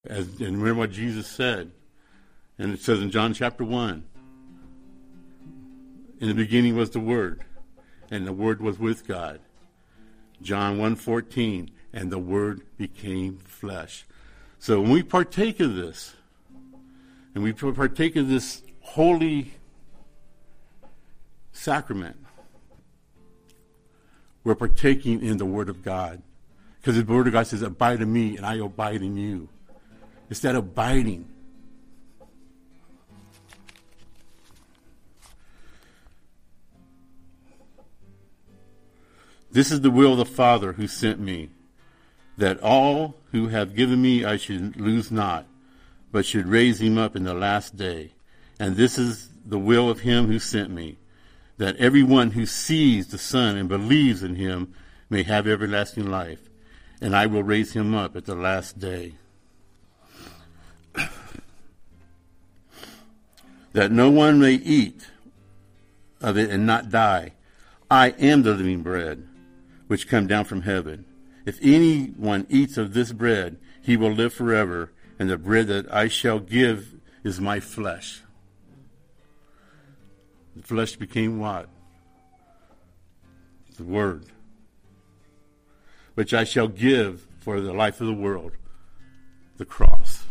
And remember what Jesus said. And it says in John chapter 1, in the beginning was the Word, and the Word was with God. John 1:14, and the Word became flesh. So when we partake of this, and we partake of this holy sacrament, we're partaking in the Word of God. Because the Word of God says, abide in me, and I abide in you. It's that abiding. This is the will of the Father who sent me, that all who have given me I should lose not, but should raise him up in the last day. And this is the will of him who sent me, that everyone who sees the Son and believes in him may have everlasting life, and I will raise him up at the last day. That no one may eat of it and not die. I am the living bread, which come down from heaven. If anyone eats of this bread, he will live forever, and the bread that I shall give is my flesh. The flesh became what? The Word, which I shall give for the life of the world, the cross.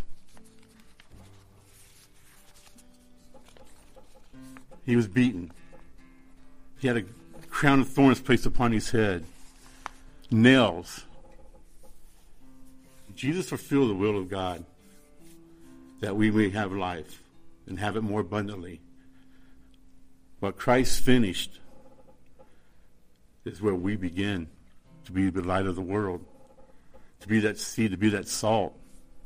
He was beaten. He had a crown of thorns placed upon his head. Nails. Jesus fulfilled the will of God, that we may have life and have it more abundantly. What Christ finished is where we begin to be the light of the world, to be that seed, to be that salt.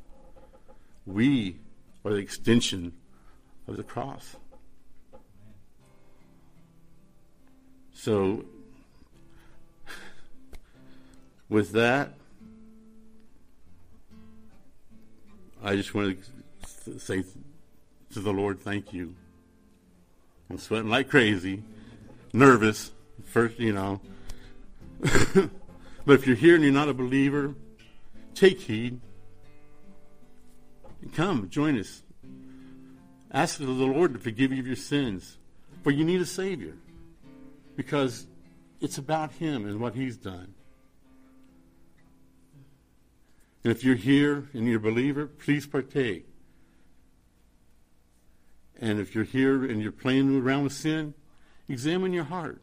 We are the extension of the cross. So, with that, I just want to say to the Lord, thank you. I'm sweating like crazy, nervous, first, But if you're here and you're not a believer, take heed. Come, join us. Ask the Lord to forgive you of your sins, for you need a Savior. Because it's about him and what he's done. And if you're here and you're a believer, please partake. And if you're here and you're playing around with sin, examine your heart.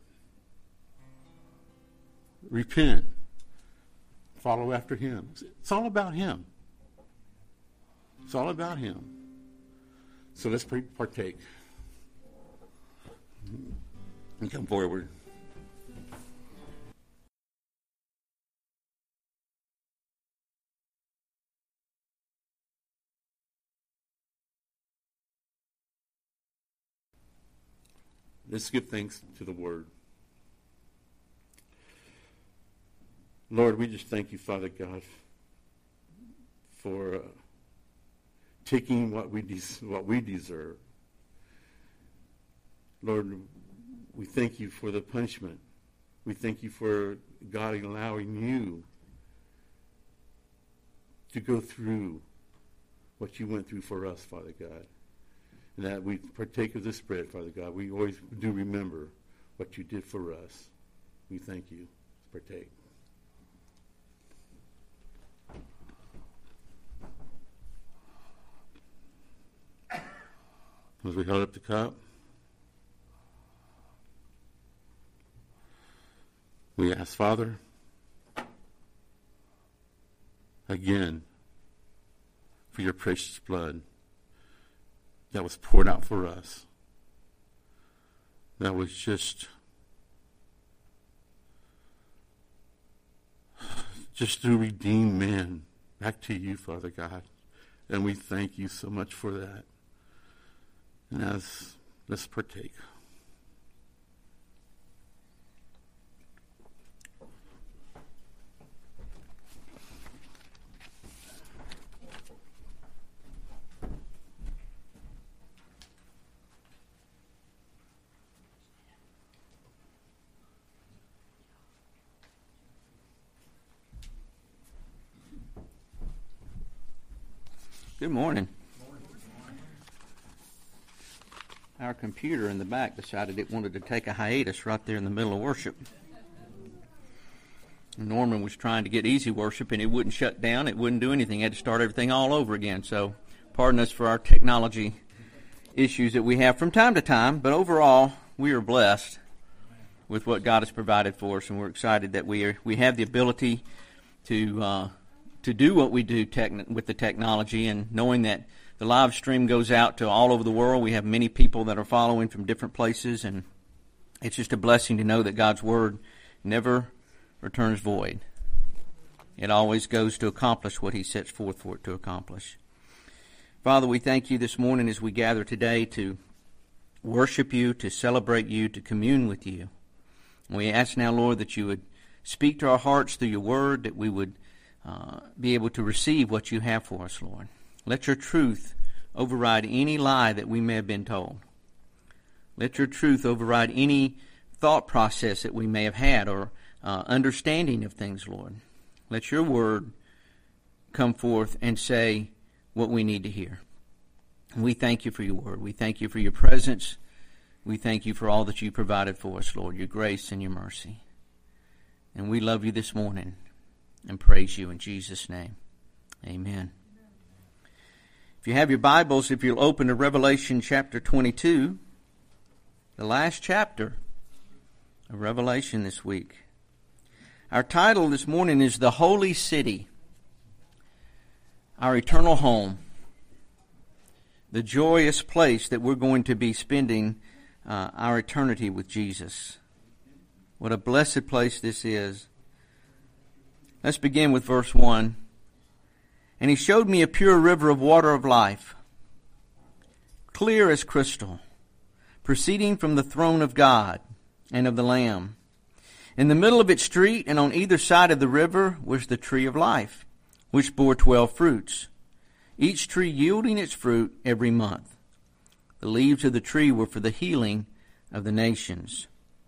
Repent. Follow after him. It's all about him. It's all about him. So let's partake. And come forward. Let's give thanks to the Word. Lord, we just thank you, Father God, for taking what we deserve. Lord, we thank you for the punishment. We thank you for God allowing you to go through what you went through for us, Father God. And that we partake of this bread, Father God. We always do remember what you did for us. We thank you. Partake. As we held up the cup, we ask, Father, again, for your precious blood that was poured out for us, that was just to redeem man back to you, Father God. And we thank you so much for that. And let's partake. Good morning. Our computer in the back decided it wanted to take a hiatus right there in the middle of worship. Norman was trying to get easy worship, and it wouldn't shut down. It wouldn't do anything. It had to start everything all over again. So pardon us for our technology issues that we have from time to time. But overall, we are blessed with what God has provided for us, and we're excited that we have the ability to do what we do with the technology, and knowing that the live stream goes out to all over the world. We have many people that are following from different places, and it's just a blessing to know that God's Word never returns void. It always goes to accomplish what He sets forth for it to accomplish. Father, we thank You this morning as we gather today to worship You, to celebrate You, to commune with You. And we ask now, Lord, that You would speak to our hearts through Your Word, that we would be able to receive what You have for us, Lord. Let Your truth override any lie that we may have been told. Let Your truth override any thought process that we may have had or understanding of things, Lord. Let Your Word come forth and say what we need to hear. And we thank You for Your Word. We thank You for Your presence. We thank You for all that You provided for us, Lord, Your grace and Your mercy. And we love You this morning and praise You in Jesus' name. Amen. If you have your Bibles, if you'll open to Revelation chapter 22, the last chapter of Revelation this week. Our title this morning is The Holy City, Our Eternal Home, the joyous place that we're going to be spending our eternity with Jesus. What a blessed place this is. Let's begin with verse 1. And He showed me a pure river of water of life, clear as crystal, proceeding from the throne of God and of the Lamb. In the middle of its street and on either side of the river was the tree of life, which bore 12 fruits, each tree yielding its fruit every month. The leaves of the tree were for the healing of the nations.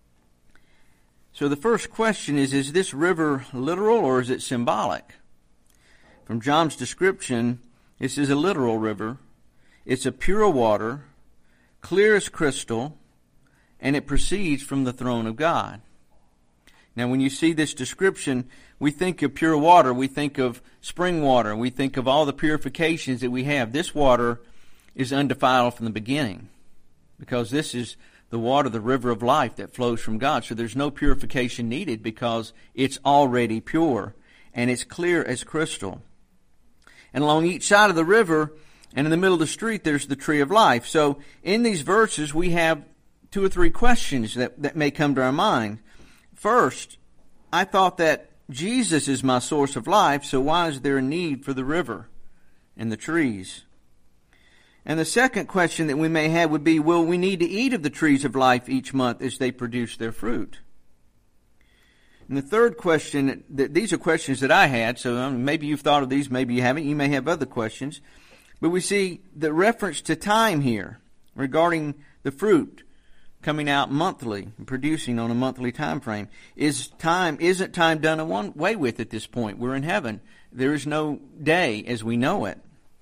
So the first question is this river literal or is it symbolic? From John's description, this is a literal river. It's a pure water, clear as crystal, and it proceeds from the throne of God. Now, when you see this description, we think of pure water. We think of spring water. We think of all the purifications that we have. This water is undefiled from the beginning because this is the water, the river of life that flows from God. So there's no purification needed because it's already pure and it's clear as crystal. And along each side of the river and in the middle of the street, there's the tree of life. So in these verses, we have 2 or 3 questions that may come to our mind. First, I thought that Jesus is my source of life, so why is there a need for the river and the trees? And the second question that we may have would be, will we need to eat of the trees of life each month as they produce their fruit? And the third question, these are questions that I had, so maybe you've thought of these, maybe you haven't. You may have other questions. But we see the reference to time here regarding the fruit coming out monthly, producing on a monthly time frame. Isn't time done in one way with at this point? We're in heaven. There is no day as we know it.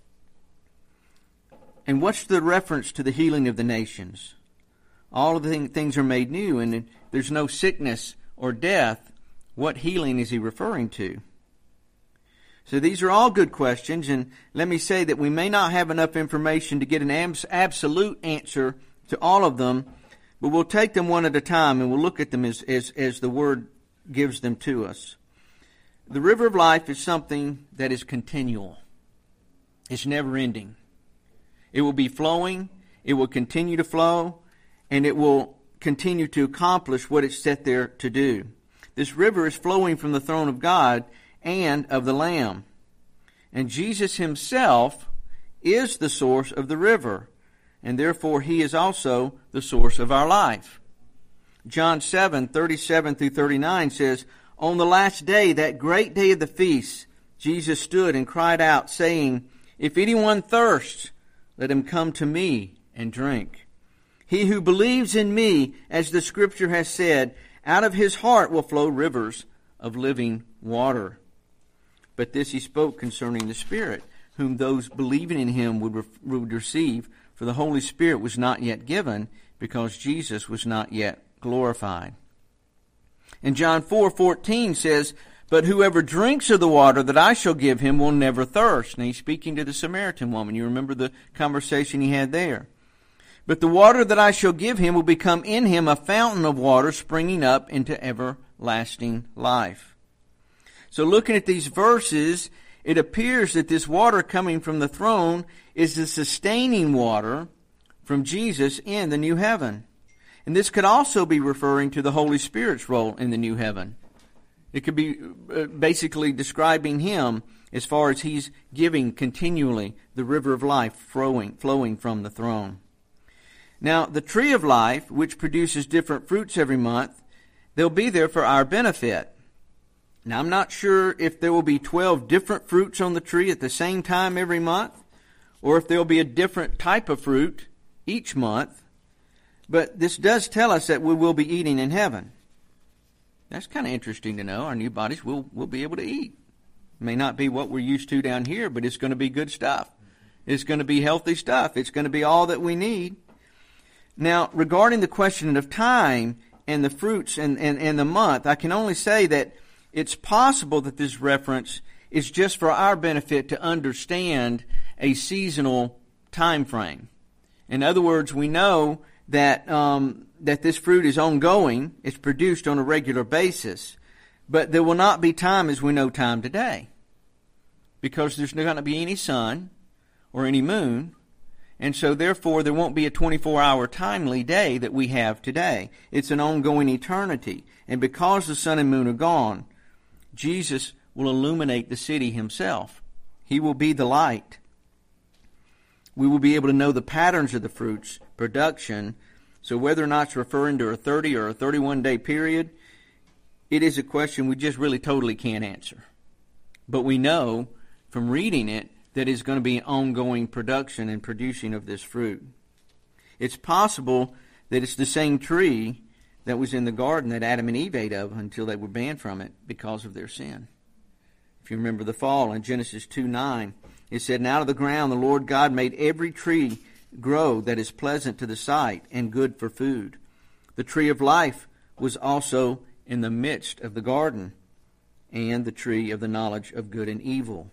And what's the reference to the healing of the nations? All of the things are made new, and there's no sickness or death. What healing is he referring to? So these are all good questions, and let me say that we may not have enough information to get an absolute answer to all of them, but we'll take them one at a time, and we'll look at them as the Word gives them to us. The river of life is something that is continual. It's never ending. It will be flowing, it will continue to flow, and it will continue to accomplish what it's set there to do. This river is flowing from the throne of God and of the Lamb. And Jesus Himself is the source of the river, and therefore He is also the source of our life. John 7:37 through 39 says, On the last day, that great day of the feast, Jesus stood and cried out, saying, If anyone thirsts, let him come to me and drink. He who believes in me, as the Scripture has said, out of his heart will flow rivers of living water. But this he spoke concerning the Spirit, whom those believing in him would receive, for the Holy Spirit was not yet given, because Jesus was not yet glorified. And John 4:14 says, "But whoever drinks of the water that I shall give him will never thirst." Now he's speaking to the Samaritan woman. You remember the conversation he had there. "But the water that I shall give him will become in him a fountain of water springing up into everlasting life." So looking at these verses, it appears that this water coming from the throne is the sustaining water from Jesus in the new heaven. And this could also be referring to the Holy Spirit's role in the new heaven. It could be basically describing him as far as he's giving continually the river of life flowing from the throne. Now, the tree of life, which produces different fruits every month, they'll be there for our benefit. Now, I'm not sure if there will be 12 different fruits on the tree at the same time every month, or if there will be a different type of fruit each month. But this does tell us that we will be eating in heaven. That's kind of interesting to know. Our new bodies will be able to eat. It may not be what we're used to down here, but it's going to be good stuff. It's going to be healthy stuff. It's going to be all that we need. Now, regarding the question of time and the fruits and the month, I can only say that it's possible that this reference is just for our benefit to understand a seasonal time frame. In other words, we know that that this fruit is ongoing. It's produced on a regular basis. But there will not be time as we know time today, because there's not going to be any sun or any moon. And so therefore there won't be a 24-hour timely day that we have today. It's an ongoing eternity. And because the sun and moon are gone, Jesus will illuminate the city himself. He will be the light. We will be able to know the patterns of the fruit's production. So whether or not it's referring to a 30 or a 31-day period, it is a question we just really totally can't answer. But we know from reading it that it's going to be an ongoing production and producing of this fruit. It's possible that it's the same tree that was in the garden that Adam and Eve ate of until they were banned from it because of their sin. If you remember the fall in Genesis 2:9, it said, "And out of the ground the Lord God made every tree grow that is pleasant to the sight and good for food. The tree of life was also in the midst of the garden, and the tree of the knowledge of good and evil."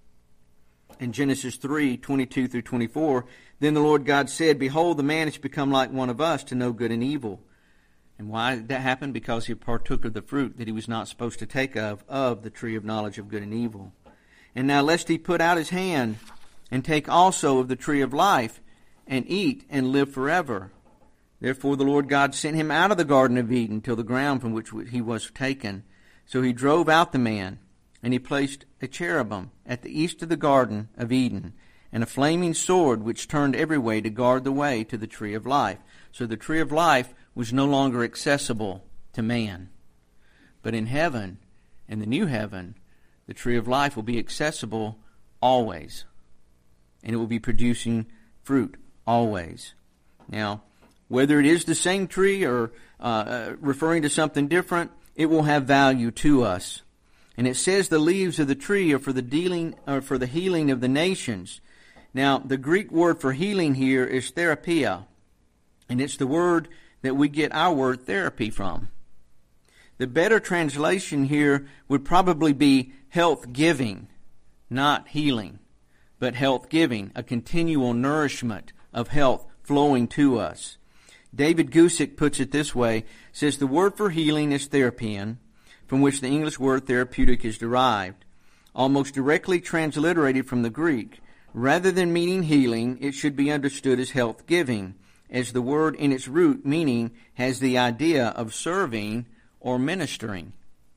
In Genesis 3:22 through 24, "Then the Lord God said, Behold, the man is become like one of us to know good and evil." And why did that happen? Because he partook of the fruit that he was not supposed to take of the tree of knowledge of good and evil. "And now lest he put out his hand and take also of the tree of life and eat and live forever. Therefore the Lord God sent him out of the Garden of Eden till the ground from which he was taken. So he drove out the man, and he placed a cherubim at the east of the Garden of Eden, and a flaming sword which turned every way to guard the way to the tree of life." So the tree of life was no longer accessible to man. But in heaven, in the new heaven, the tree of life will be accessible always. And it will be producing fruit always. Now, whether it is the same tree or referring to something different, it will have value to us. And it says the leaves of the tree are for the healing of the nations. Now, the Greek word for healing here is therapia, and it's the word that we get our word therapy from. The better translation here would probably be health giving, not healing, but health giving, a continual nourishment of health flowing to us. David Gusick puts it this way, says the word for healing is therapion, from which the English word therapeutic is derived. Almost directly transliterated from the Greek, rather than meaning healing, it should be understood as health giving, as the word in its root meaning has the idea of serving or ministering.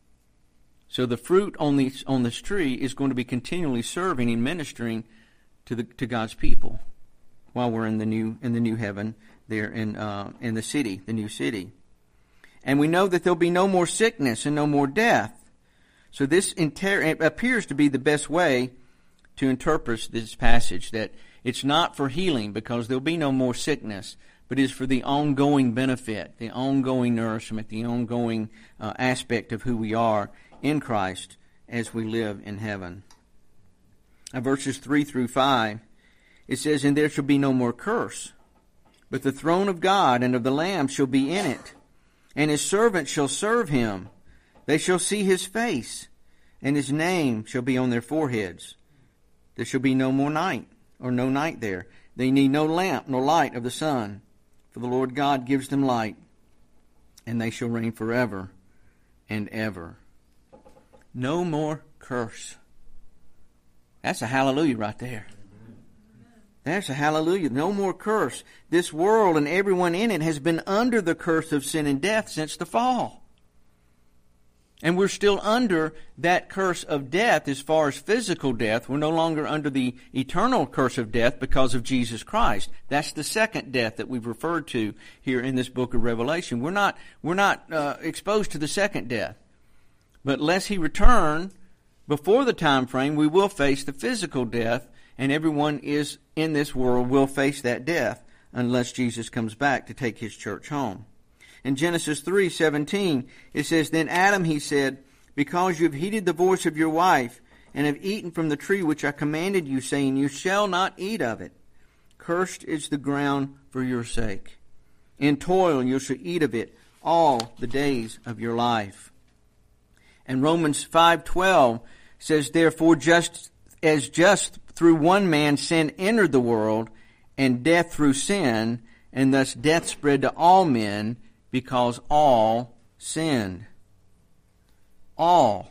So the fruit on this tree is going to be continually serving and ministering to God's people while we're in the new heaven there in the city, the new city. And we know that there'll be no more sickness and no more death. So this appears to be the best way to interpret this passage, that it's not for healing because there'll be no more sickness, but is for the ongoing benefit, the ongoing nourishment, the ongoing aspect of who we are in Christ as we live in heaven. verses 3 through 5, it says, "And there shall be no more curse, but the throne of God and of the Lamb shall be in it, and his servants shall serve him. They shall see his face, and his name shall be on their foreheads. There shall be no more night, or no night there. They need no lamp, nor light of the sun, for the Lord God gives them light, and they shall reign forever and ever." No more curse. That's a hallelujah right there. That's a hallelujah. No more curse. This world and everyone in it has been under the curse of sin and death since the fall. And we're still under that curse of death as far as physical death. We're no longer under the eternal curse of death because of Jesus Christ. That's the second death that we've referred to here in this book of Revelation. We're not exposed to the second death. But unless he return before the time frame, we will face the physical death, and everyone is in this world will face that death unless Jesus comes back to take his church home. In Genesis 3:17, it says, "Then Adam, he said, because you have heeded the voice of your wife, and have eaten from the tree which I commanded you, saying, you shall not eat of it. Cursed is the ground for your sake. In toil you shall eat of it all the days of your life." And Romans 5:12 says, "Therefore just through one man sin entered the world, and death through sin, and thus death spread to all men, because all sinned." All.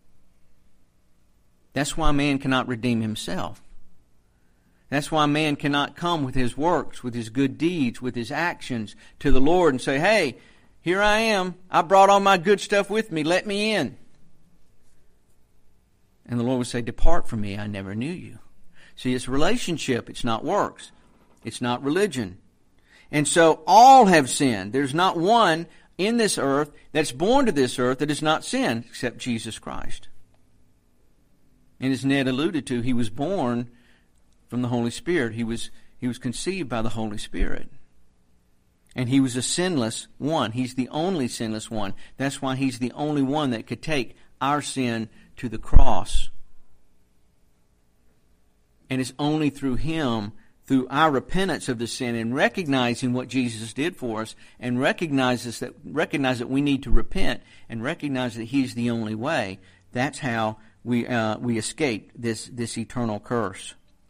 That's why man cannot redeem himself. That's why man cannot come with his works, with his good deeds, with his actions to the Lord and say, "Hey, here I am. I brought all my good stuff with me. Let me in." And the Lord would say, "Depart from me. I never knew you." See, it's relationship. It's not works. It's not religion. And so all have sinned. There's not one in this earth that's born to this earth that has not sinned except Jesus Christ. And as Ned alluded to, he was born from the Holy Spirit. He was conceived by the Holy Spirit. And he was a sinless one. He's the only sinless one. That's why he's the only one that could take our sin to the cross. And it's only through him, through our repentance of the sin and recognizing what Jesus did for us, and recognize that we need to repent and recognize that he's the only way. That's how we escape this eternal curse.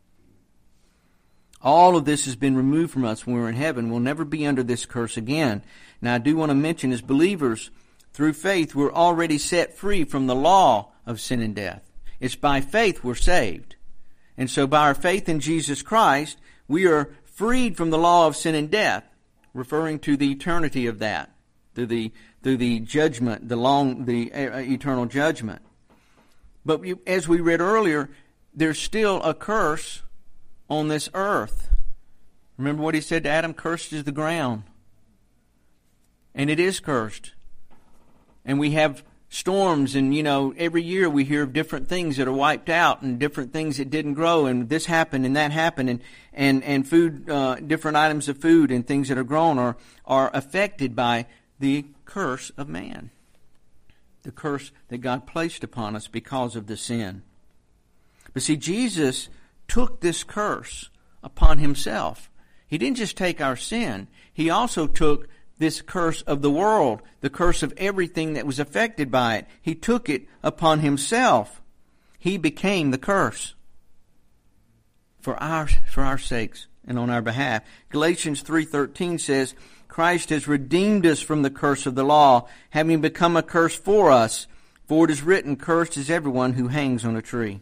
All of this has been removed from us when we're in heaven. We'll never be under this curse again. Now, I do want to mention, as believers, through faith, we're already set free from the law of sin and death. It's by faith we're saved. And so by our faith in Jesus Christ, we are freed from the law of sin and death, referring to the eternity of that, through the judgment, the eternal judgment. But as we read earlier, there's still a curse on this earth. Remember what he said to Adam? Cursed is the ground. And it is cursed. And we have storms, and every year we hear of different things that are wiped out and different things that didn't grow, and this happened and that happened, and food, different items of food and things that are grown are affected by the curse of man. The curse that God placed upon us because of the sin. But see, Jesus took this curse upon himself. He didn't just take our sin. He also took this curse of the world, the curse of everything that was affected by it. He took it upon himself. He became the curse for our sakes and on our behalf. Galatians 3:13 says, Christ has redeemed us from the curse of the law, having become a curse for us. For it is written, cursed is everyone who hangs on a tree.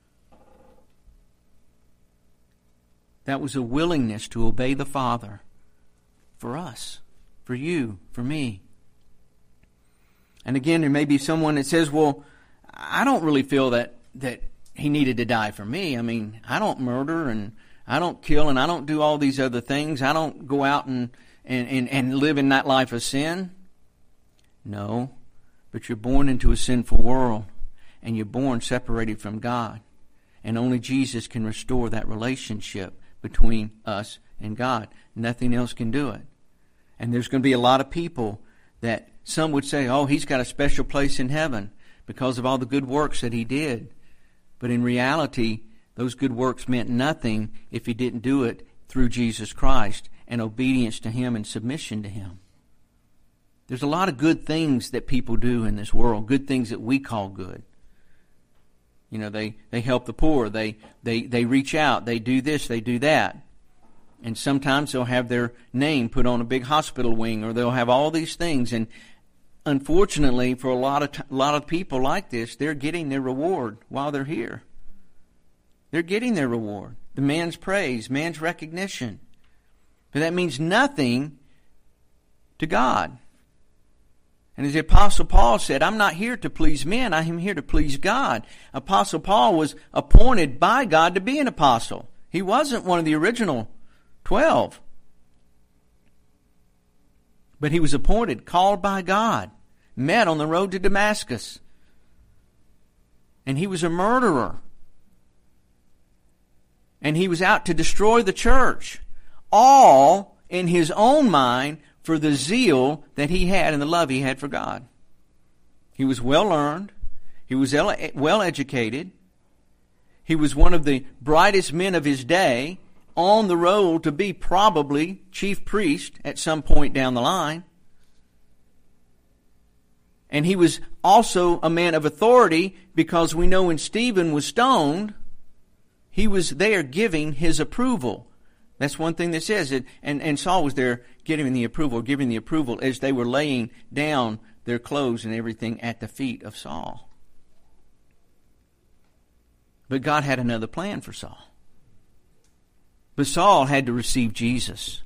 That was a willingness to obey the Father for us, for you, for me. And again, there may be someone that says, well, I don't really feel that he needed to die for me. I mean, I don't murder and I don't kill and I don't do all these other things. I don't go out and live in that life of sin. No, but you're born into a sinful world and you're born separated from God. And only Jesus can restore that relationship between us and God. Nothing else can do it. And there's going to be a lot of people that some would say, oh, he's got a special place in heaven because of all the good works that he did. But in reality, those good works meant nothing if he didn't do it through Jesus Christ and obedience to him and submission to him. There's a lot of good things that people do in this world, good things that we call good. You know, they help the poor, they reach out, they do this, they do that. And sometimes they'll have their name put on a big hospital wing, or they'll have all these things. And unfortunately, for a lot of people like this, they're getting their reward while they're here. They're getting their reward. The man's praise, man's recognition. But that means nothing to God. And as the Apostle Paul said, I'm not here to please men, I am here to please God. Apostle Paul was appointed by God to be an apostle. He wasn't one of the original 12. But he was appointed, called by God, met on the road to Damascus. And he was a murderer. And he was out to destroy the church. All in his own mind for the zeal that he had and the love he had for God. He was well learned. He was well educated. He was one of the brightest men of his day, on the road to be probably chief priest at some point down the line. And he was also a man of authority, because we know when Stephen was stoned, he was there giving his approval. That's one thing that says it. And Saul was there giving the approval as they were laying down their clothes and everything at the feet of Saul. But God had another plan for Saul. But Saul had to receive Jesus.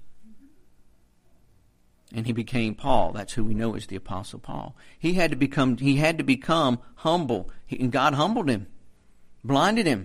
And he became Paul. That's who we know as the Apostle Paul. He had to become humble. And God humbled him, blinded him.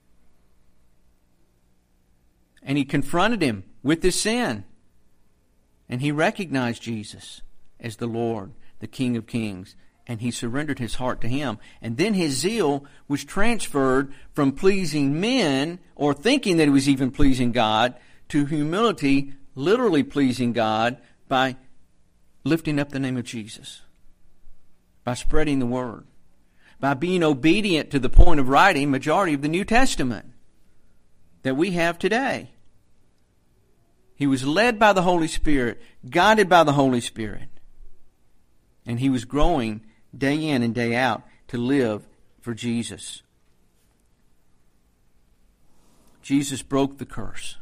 And he confronted him with his sin. And he recognized Jesus as the Lord, the King of Kings. And he surrendered his heart to him. And then his zeal was transferred from pleasing men, or thinking that he was even pleasing God, to humility, literally pleasing God by lifting up the name of Jesus, by spreading the word, by being obedient to the point of writing majority of the New Testament that we have today. He was led by the Holy Spirit, guided by the Holy Spirit. And he was growing day in and day out to live for Jesus. Jesus broke the curse.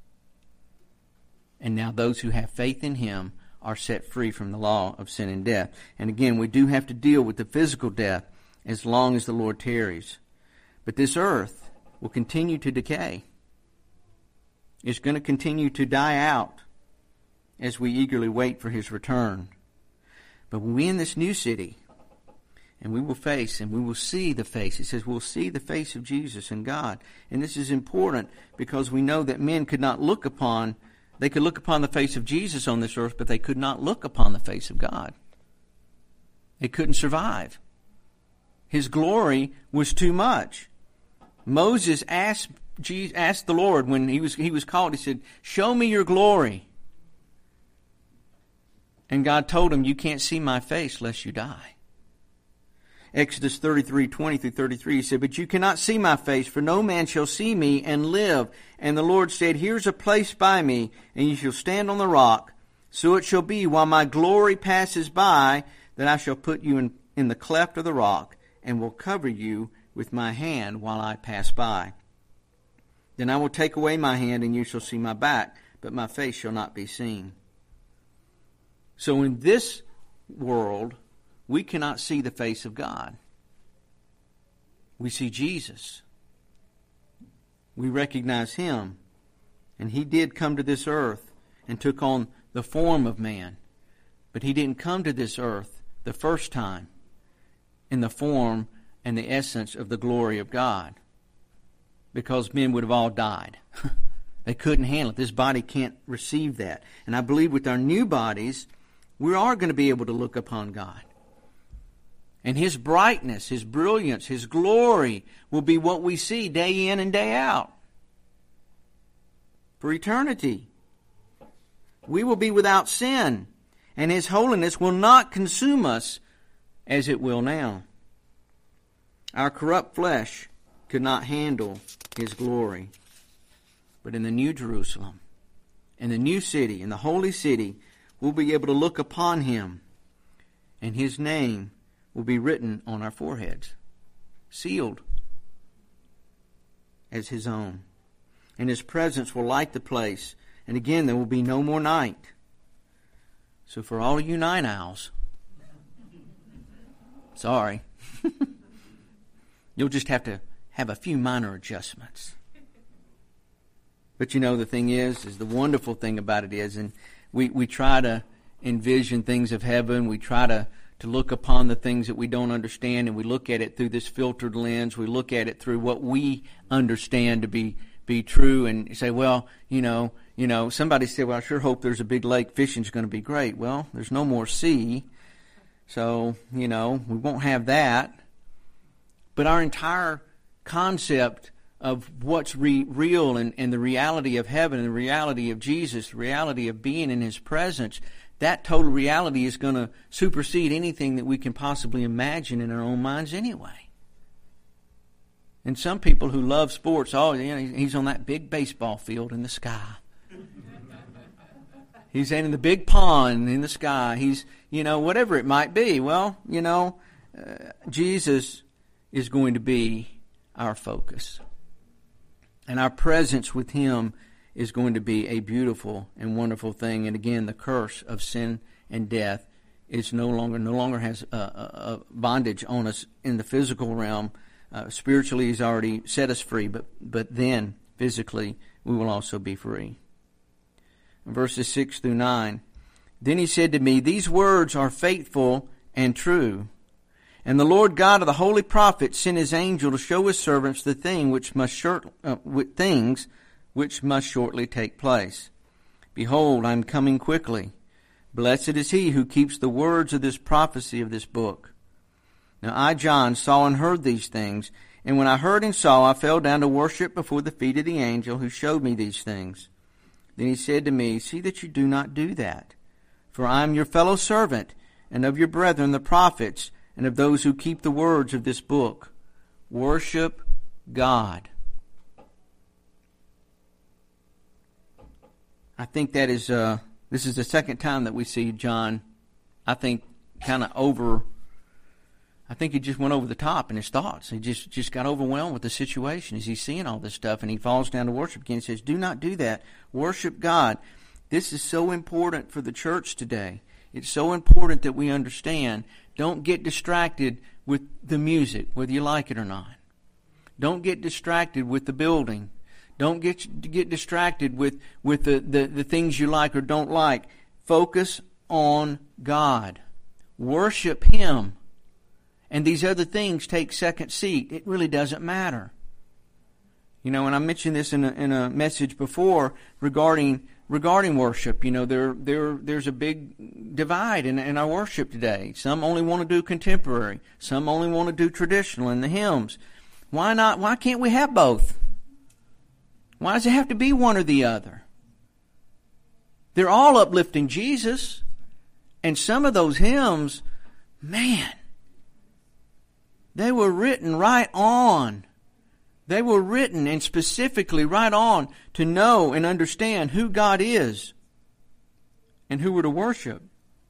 And now those who have faith in him are set free from the law of sin and death. And again, we do have to deal with the physical death as long as the Lord tarries. But this earth will continue to decay. It's going to continue to die out as we eagerly wait for his return. But when we're in this new city, and we will face and we will see the face. It says we'll see the face of Jesus and God. And this is important because we know that men could not look upon, they could look upon the face of Jesus on this earth, but they could not look upon the face of God. They couldn't survive. His glory was too much. Moses asked the Lord when he was called, he said, "Show me your glory." And God told him, "You can't see my face lest you die." Exodus 33:20-33, he said, "But you cannot see my face, for no man shall see me and live. And the Lord said, Here's a place by me, and you shall stand on the rock. So it shall be, while my glory passes by, that I shall put you in the cleft of the rock, and will cover you with my hand while I pass by. Then I will take away my hand, and you shall see my back, but my face shall not be seen." So in this world, we cannot see the face of God. We see Jesus. We recognize him. And he did come to this earth and took on the form of man. But he didn't come to this earth the first time in the form and the essence of the glory of God, because men would have all died. They couldn't handle it. This body can't receive that. And I believe with our new bodies, we are going to be able to look upon God. And his brightness, his brilliance, his glory will be what we see day in and day out for eternity. We will be without sin, and his holiness will not consume us as it will now. Our corrupt flesh could not handle His glory. But in the New Jerusalem, in the new city, in the holy city, we'll be able to look upon Him, and His name will be written on our foreheads, sealed as His own. And His presence will light the place. And again, there will be no more night. So for all of you night owls, sorry. You'll just have to have a few minor adjustments. But you know, the thing is the wonderful thing about it is, and we try to envision things of heaven. We try to look upon the things that we don't understand, and we look at it through this filtered lens. We look at it through what we understand to be true, and say, well, you know, somebody said, well, I sure hope there's a big lake. Fishing's going to be great. Well, there's no more sea, so, we won't have that. But our entire concept of what's real and the reality of heaven and the reality of Jesus, the reality of being in His presence, that total reality is going to supersede anything that we can possibly imagine in our own minds anyway. And some people who love sports, he's on that big baseball field in the sky. He's in the big pond in the sky. He's, whatever it might be. Well, Jesus is going to be our focus. And our presence with Him is going to be a beautiful and wonderful thing. And again, the curse of sin and death is no longer has a bondage on us in the physical realm. Spiritually, He's already set us free, but then physically we will also be free. Verses 6 through 9. Then He said to me, these words are faithful and true. And the Lord God of the holy prophets sent His angel to show His servants the things which must shortly take place. Behold, I am coming quickly. Blessed is he who keeps the words of this prophecy of this book. Now I, John, saw and heard these things, and when I heard and saw, I fell down to worship before the feet of the angel who showed me these things. Then he said to me, see that you do not do that, for I am your fellow servant, and of your brethren the prophets, and of those who keep the words of this book. Worship God. I think that is, this is the second time that we see John, I think, I think he just went over the top in his thoughts. He just got overwhelmed with the situation as he's seeing all this stuff, and he falls down to worship again. He says, do not do that. Worship God. This is so important for the church today. It's so important that we understand. Don't get distracted with the music, whether you like it or not. Don't get distracted with the building. Don't get distracted with the things you like or don't like. Focus on God. Worship Him. And these other things take second seat. It really doesn't matter. And I mentioned this in a message before regarding worship. There's a big divide in our worship today. Some only want to do contemporary. Some only want to do traditional in the hymns. Why not? Why can't we have both? Why does it have to be one or the other? They're all uplifting Jesus. And some of those hymns, man, they were written right on. They were written and specifically right on to know and understand who God is and who we're to worship.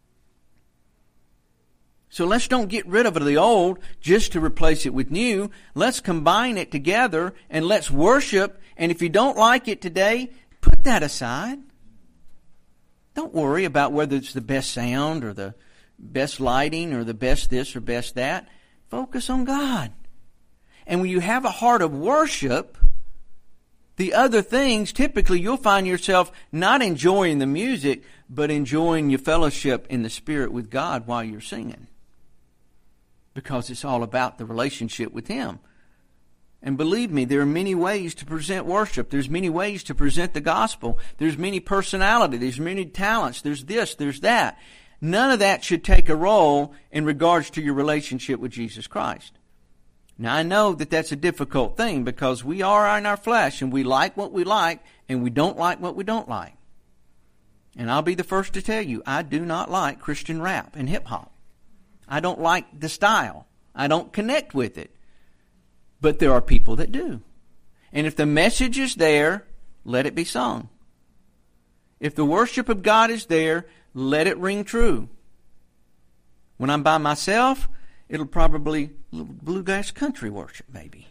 So let's don't get rid of the old just to replace it with new. Let's combine it together and let's worship. And if you don't like it today, put that aside. Don't worry about whether it's the best sound or the best lighting or the best this or best that. Focus on God. And when you have a heart of worship, the other things, typically you'll find yourself not enjoying the music, but enjoying your fellowship in the Spirit with God while you're singing. Because it's all about the relationship with Him. And believe me, there are many ways to present worship. There's many ways to present the gospel. There's many personality. There's many talents. There's this, there's that. None of that should take a role in regards to your relationship with Jesus Christ. Now, I know that that's a difficult thing because we are in our flesh and we like what we like and we don't like what we don't like. And I'll be the first to tell you, I do not like Christian rap and hip-hop. I don't like the style. I don't connect with it. But there are people that do. And if the message is there, let it be sung. If the worship of God is there, let it ring true. When I'm by myself, it'll probably bluegrass country worship, maybe.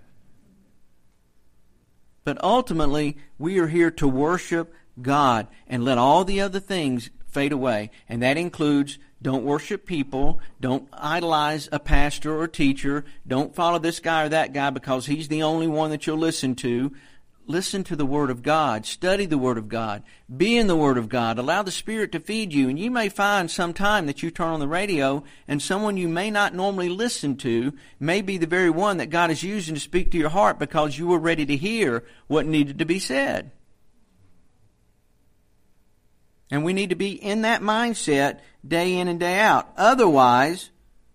But ultimately, we are here to worship God and let all the other things fade away. And that includes, don't worship people, don't idolize a pastor or teacher, don't follow this guy or that guy because he's the only one that you'll listen to. Listen to the Word of God. Study the Word of God. Be in the Word of God. Allow the Spirit to feed you. And you may find sometime that you turn on the radio and someone you may not normally listen to may be the very one that God is using to speak to your heart because you were ready to hear what needed to be said. And we need to be in that mindset day in and day out. Otherwise,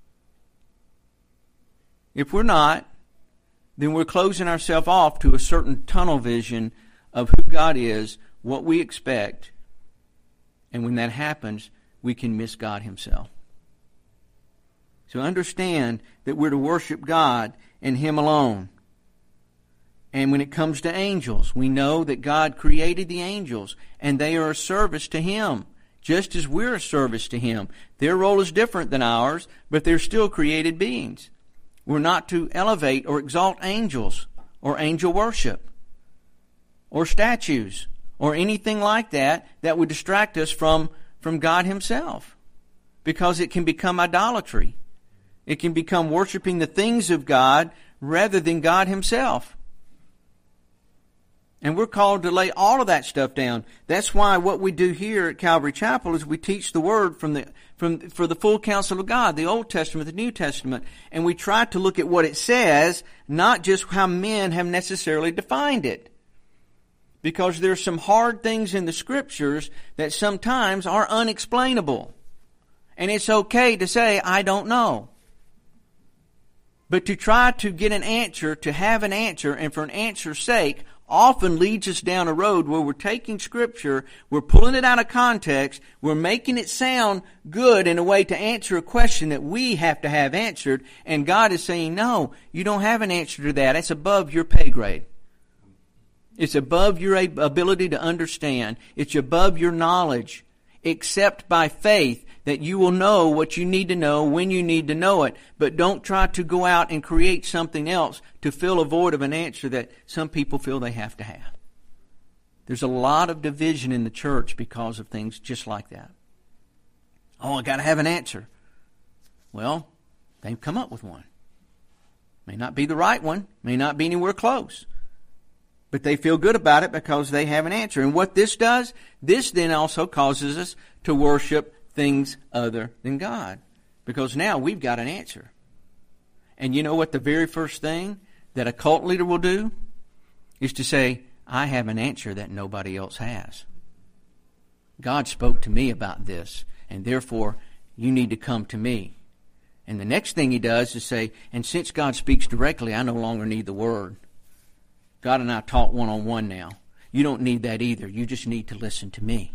if we're not, then we're closing ourselves off to a certain tunnel vision of who God is, what we expect. And when that happens, we can miss God Himself. So understand that we're to worship God and Him alone. And when it comes to angels, we know that God created the angels, and they are a service to Him, just as we're a service to Him. Their role is different than ours, but they're still created beings. We're not to elevate or exalt angels or angel worship or statues or anything like that that would distract us from God Himself, because it can become idolatry. It can become worshiping the things of God rather than God Himself. And we're called to lay all of that stuff down. That's why what we do here at Calvary Chapel is we teach the Word for the full counsel of God, the Old Testament, the New Testament. And we try to look at what it says, not just how men have necessarily defined it. Because there's some hard things in the Scriptures that sometimes are unexplainable. And it's okay to say, I don't know. But to try to get an answer, to have an answer, and for an answer's sake, often leads us down a road where we're taking Scripture, we're pulling it out of context, we're making it sound good in a way to answer a question that we have to have answered, and God is saying, no, you don't have an answer to that. It's above your pay grade. It's above your ability to understand. It's above your knowledge. Except by faith that you will know what you need to know when you need to know it. But don't try to go out and create something else to fill a void of an answer that some people feel they have to have. There's a lot of division in the church because of things just like that. Oh, I got to have an answer. Well, they've come up with one. May not be the right one. May not be anywhere close. But they feel good about it because they have an answer. And what this does, this then also causes us to worship things other than God. Because now we've got an answer. And you know what the very first thing that a cult leader will do? Is to say, I have an answer that nobody else has. God spoke to me about this, and therefore you need to come to me. And the next thing he does is say, and since God speaks directly, I no longer need the Word. God and I talk one-on-one now. You don't need that either. You just need to listen to me.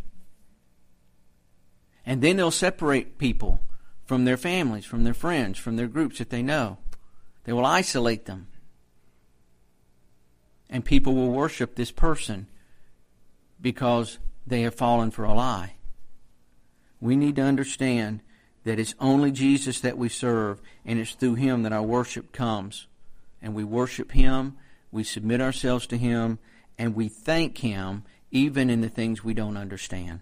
And then they'll separate people from their families, from their friends, from their groups that they know. They will isolate them. And people will worship this person because they have fallen for a lie. We need to understand that it's only Jesus that we serve, and it's through Him that our worship comes. And we worship Him, we submit ourselves to Him, and we thank Him even in the things we don't understand.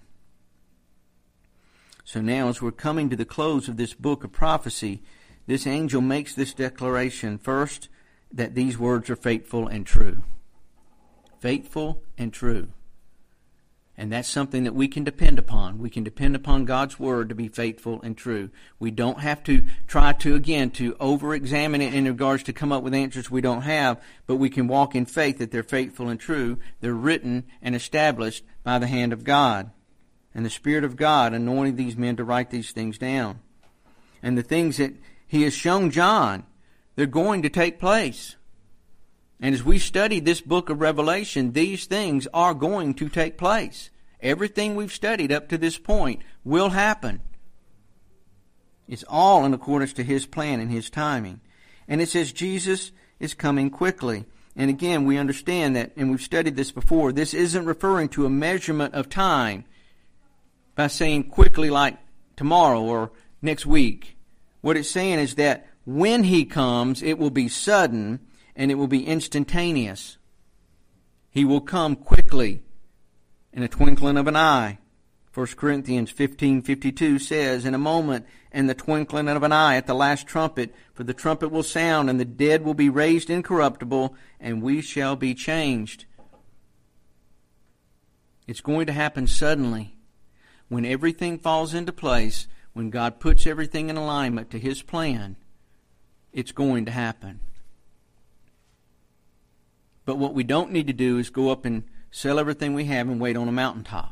So now, as we're coming to the close of this book of prophecy, this angel makes this declaration first, that these words are faithful and true. Faithful and true. And that's something that we can depend upon. We can depend upon God's Word to be faithful and true. We don't have to try to, again, to over-examine it in regards to come up with answers we don't have, but we can walk in faith that they're faithful and true. They're written and established by the hand of God. And the Spirit of God anointed these men to write these things down. And the things that He has shown John, they're going to take place. And as we study this book of Revelation, these things are going to take place. Everything we've studied up to this point will happen. It's all in accordance to His plan and His timing. And it says Jesus is coming quickly. And again, we understand that, and we've studied this before, this isn't referring to a measurement of time by saying quickly like tomorrow or next week. What it's saying is that when He comes, it will be sudden and it will be instantaneous. He will come quickly in a twinkling of an eye. 1 Corinthians 15:52 says, "In a moment, in the twinkling of an eye, at the last trumpet, for the trumpet will sound, and the dead will be raised incorruptible, and we shall be changed." It's going to happen suddenly. When everything falls into place, when God puts everything in alignment to His plan, it's going to happen. But what we don't need to do is go up and sell everything we have and wait on a mountaintop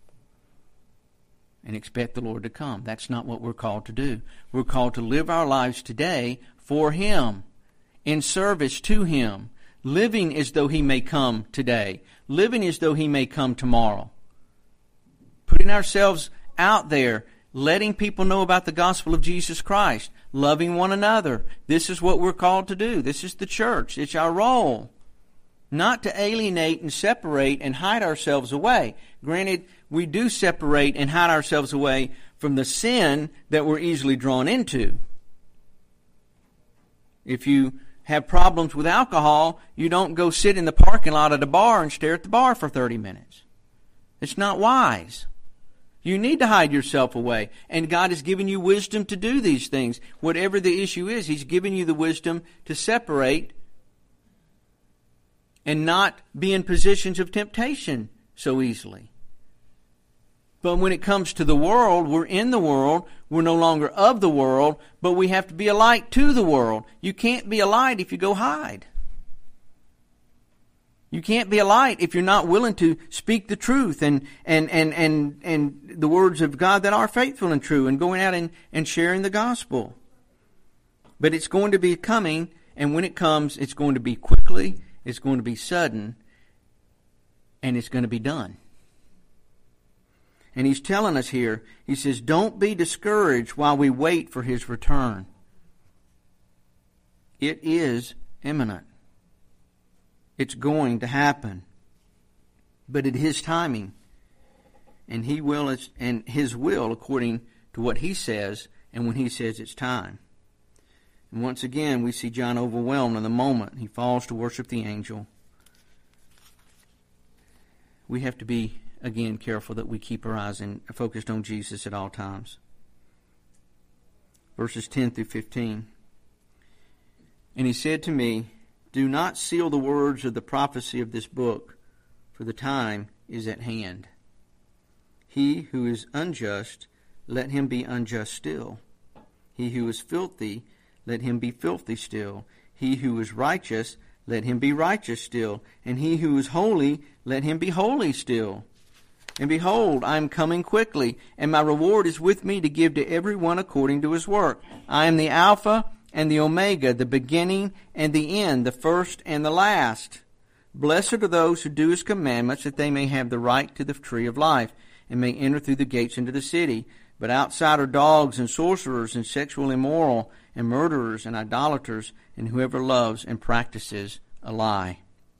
and expect the Lord to come. That's not what we're called to do. We're called to live our lives today for Him, in service to Him, living as though He may come today, living as though He may come tomorrow, putting ourselves out there, letting people know about the gospel of Jesus Christ, loving one another. This is what we're called to do. This is the church. It's our role. Not to alienate and separate and hide ourselves away. Granted, we do separate and hide ourselves away from the sin that we're easily drawn into. If you have problems with alcohol, you don't go sit in the parking lot at a bar and stare at the bar for 30 minutes. It's not wise. You need to hide yourself away. And God has given you wisdom to do these things. Whatever the issue is, He's given you the wisdom to separate and not be in positions of temptation so easily. But when it comes to the world, we're in the world, we're no longer of the world, but we have to be a light to the world. You can't be a light if you go hide. You can't be a light if you're not willing to speak the truth and the words of God that are faithful and true, and going out and sharing the gospel. But it's going to be coming, and when it comes, it's going to be quickly, it's going to be sudden, and it's going to be done. And He's telling us here, He says, don't be discouraged while we wait for His return. It is imminent. It's going to happen. But at His timing, and His will according to what He says, and when He says it's time. And once again, we see John overwhelmed in the moment. He falls to worship the angel. We have to be, again, careful that we keep our eyes focused on Jesus at all times. Verses 10 through 15. And He said to me, "Do not seal the words of the prophecy of this book, for the time is at hand. He who is unjust, let him be unjust still. He who is filthy, let him be filthy still. He who is righteous, let him be righteous still. And he who is holy, let him be holy still. And behold, I am coming quickly, and my reward is with me to give to every one according to his work. I am the Alpha and the Omega, the beginning and the end, the first and the last. Blessed are those who do His commandments, that they may have the right to the tree of life, and may enter through the gates into the city. But outside are dogs and sorcerers and sexual immoral and murderers and idolaters and whoever loves and practices a lie."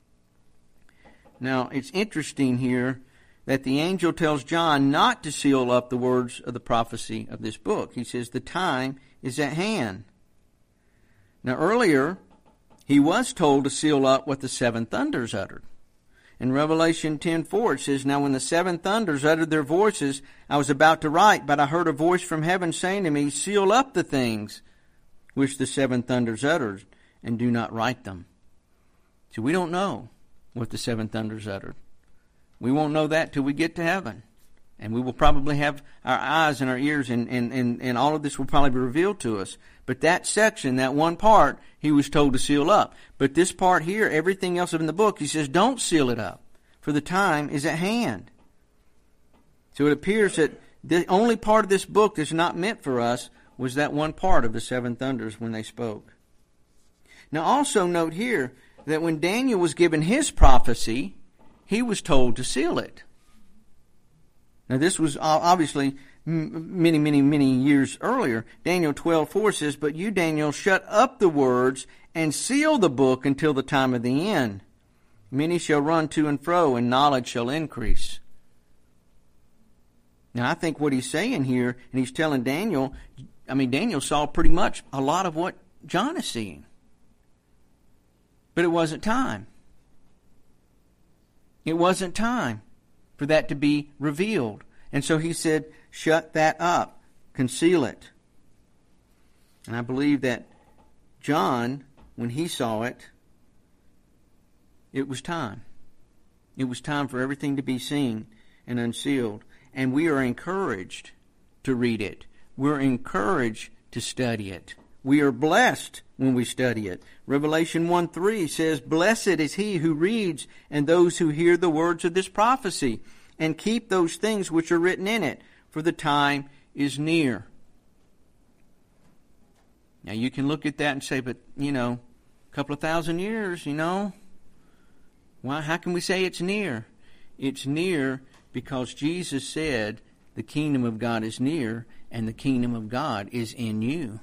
Now, it's interesting here that the angel tells John not to seal up the words of the prophecy of this book. He says the time is at hand. Now, earlier, he was told to seal up what the seven thunders uttered. In Revelation 10:4, it says, "Now when the seven thunders uttered their voices, I was about to write, but I heard a voice from heaven saying to me, Seal up the things which the seven thunders uttered, and do not write them." So we don't know what the seven thunders uttered. We won't know that till we get to heaven. And we will probably have our eyes and our ears, and all of this will probably be revealed to us. But that section, that one part, he was told to seal up. But this part here, everything else in the book, he says, don't seal it up, for the time is at hand. So it appears that the only part of this book that's not meant for us was that one part of the seven thunders when they spoke. Now also note here that when Daniel was given his prophecy, he was told to seal it. Now this was obviously many years earlier. Daniel 12:4 says, "But you, Daniel, shut up the words and seal the book until the time of the end. Many shall run to and fro, and knowledge shall increase." Now, I think what he's saying here, and he's telling Daniel, Daniel saw pretty much a lot of what John is seeing. But it wasn't time. It wasn't time for that to be revealed. And so he said, shut that up, conceal it. And I believe that John, when he saw it, it was time. It was time for everything to be seen and unsealed. And we are encouraged to read it. We're encouraged to study it. We are blessed when we study it. Revelation 1:3 says, "Blessed is he who reads and those who hear the words of this prophecy and keep those things which are written in it, for the time is near." Now you can look at that and say, but, a couple of thousand years, well, how can we say it's near? It's near because Jesus said the kingdom of God is near and the kingdom of God is in you.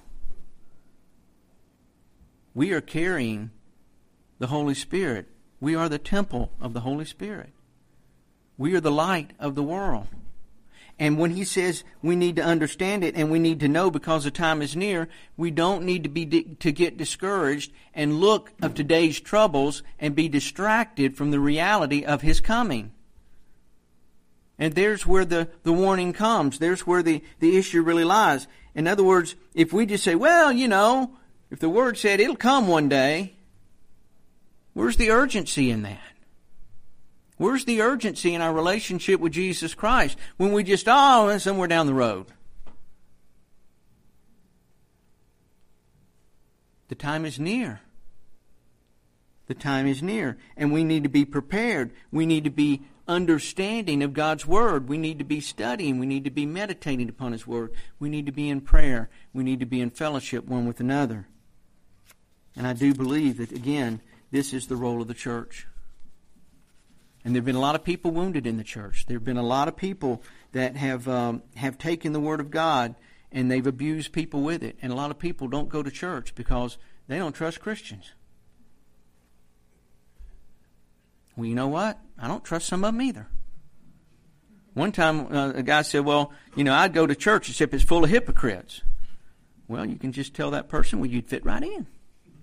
We are carrying the Holy Spirit. We are the temple of the Holy Spirit. We are the light of the world. And when he says we need to understand it and we need to know because the time is near, we don't need to get discouraged and look of today's troubles and be distracted from the reality of his coming. And there's where the warning comes. There's where the issue really lies. In other words, if we just say, well, if the Word said it'll come one day, where's the urgency in that? Where's the urgency in our relationship with Jesus Christ when we just, somewhere down the road? The time is near. The time is near. And we need to be prepared. We need to be understanding of God's Word. We need to be studying. We need to be meditating upon His Word. We need to be in prayer. We need to be in fellowship one with another. And I do believe that, again, this is the role of the church. And there have been a lot of people wounded in the church. There have been a lot of people that have taken the Word of God and they've abused people with it. And a lot of people don't go to church because they don't trust Christians. Well, you know what? I don't trust some of them either. One time a guy said, well, I'd go to church except it's full of hypocrites. Well, you can just tell that person, well, you'd fit right in.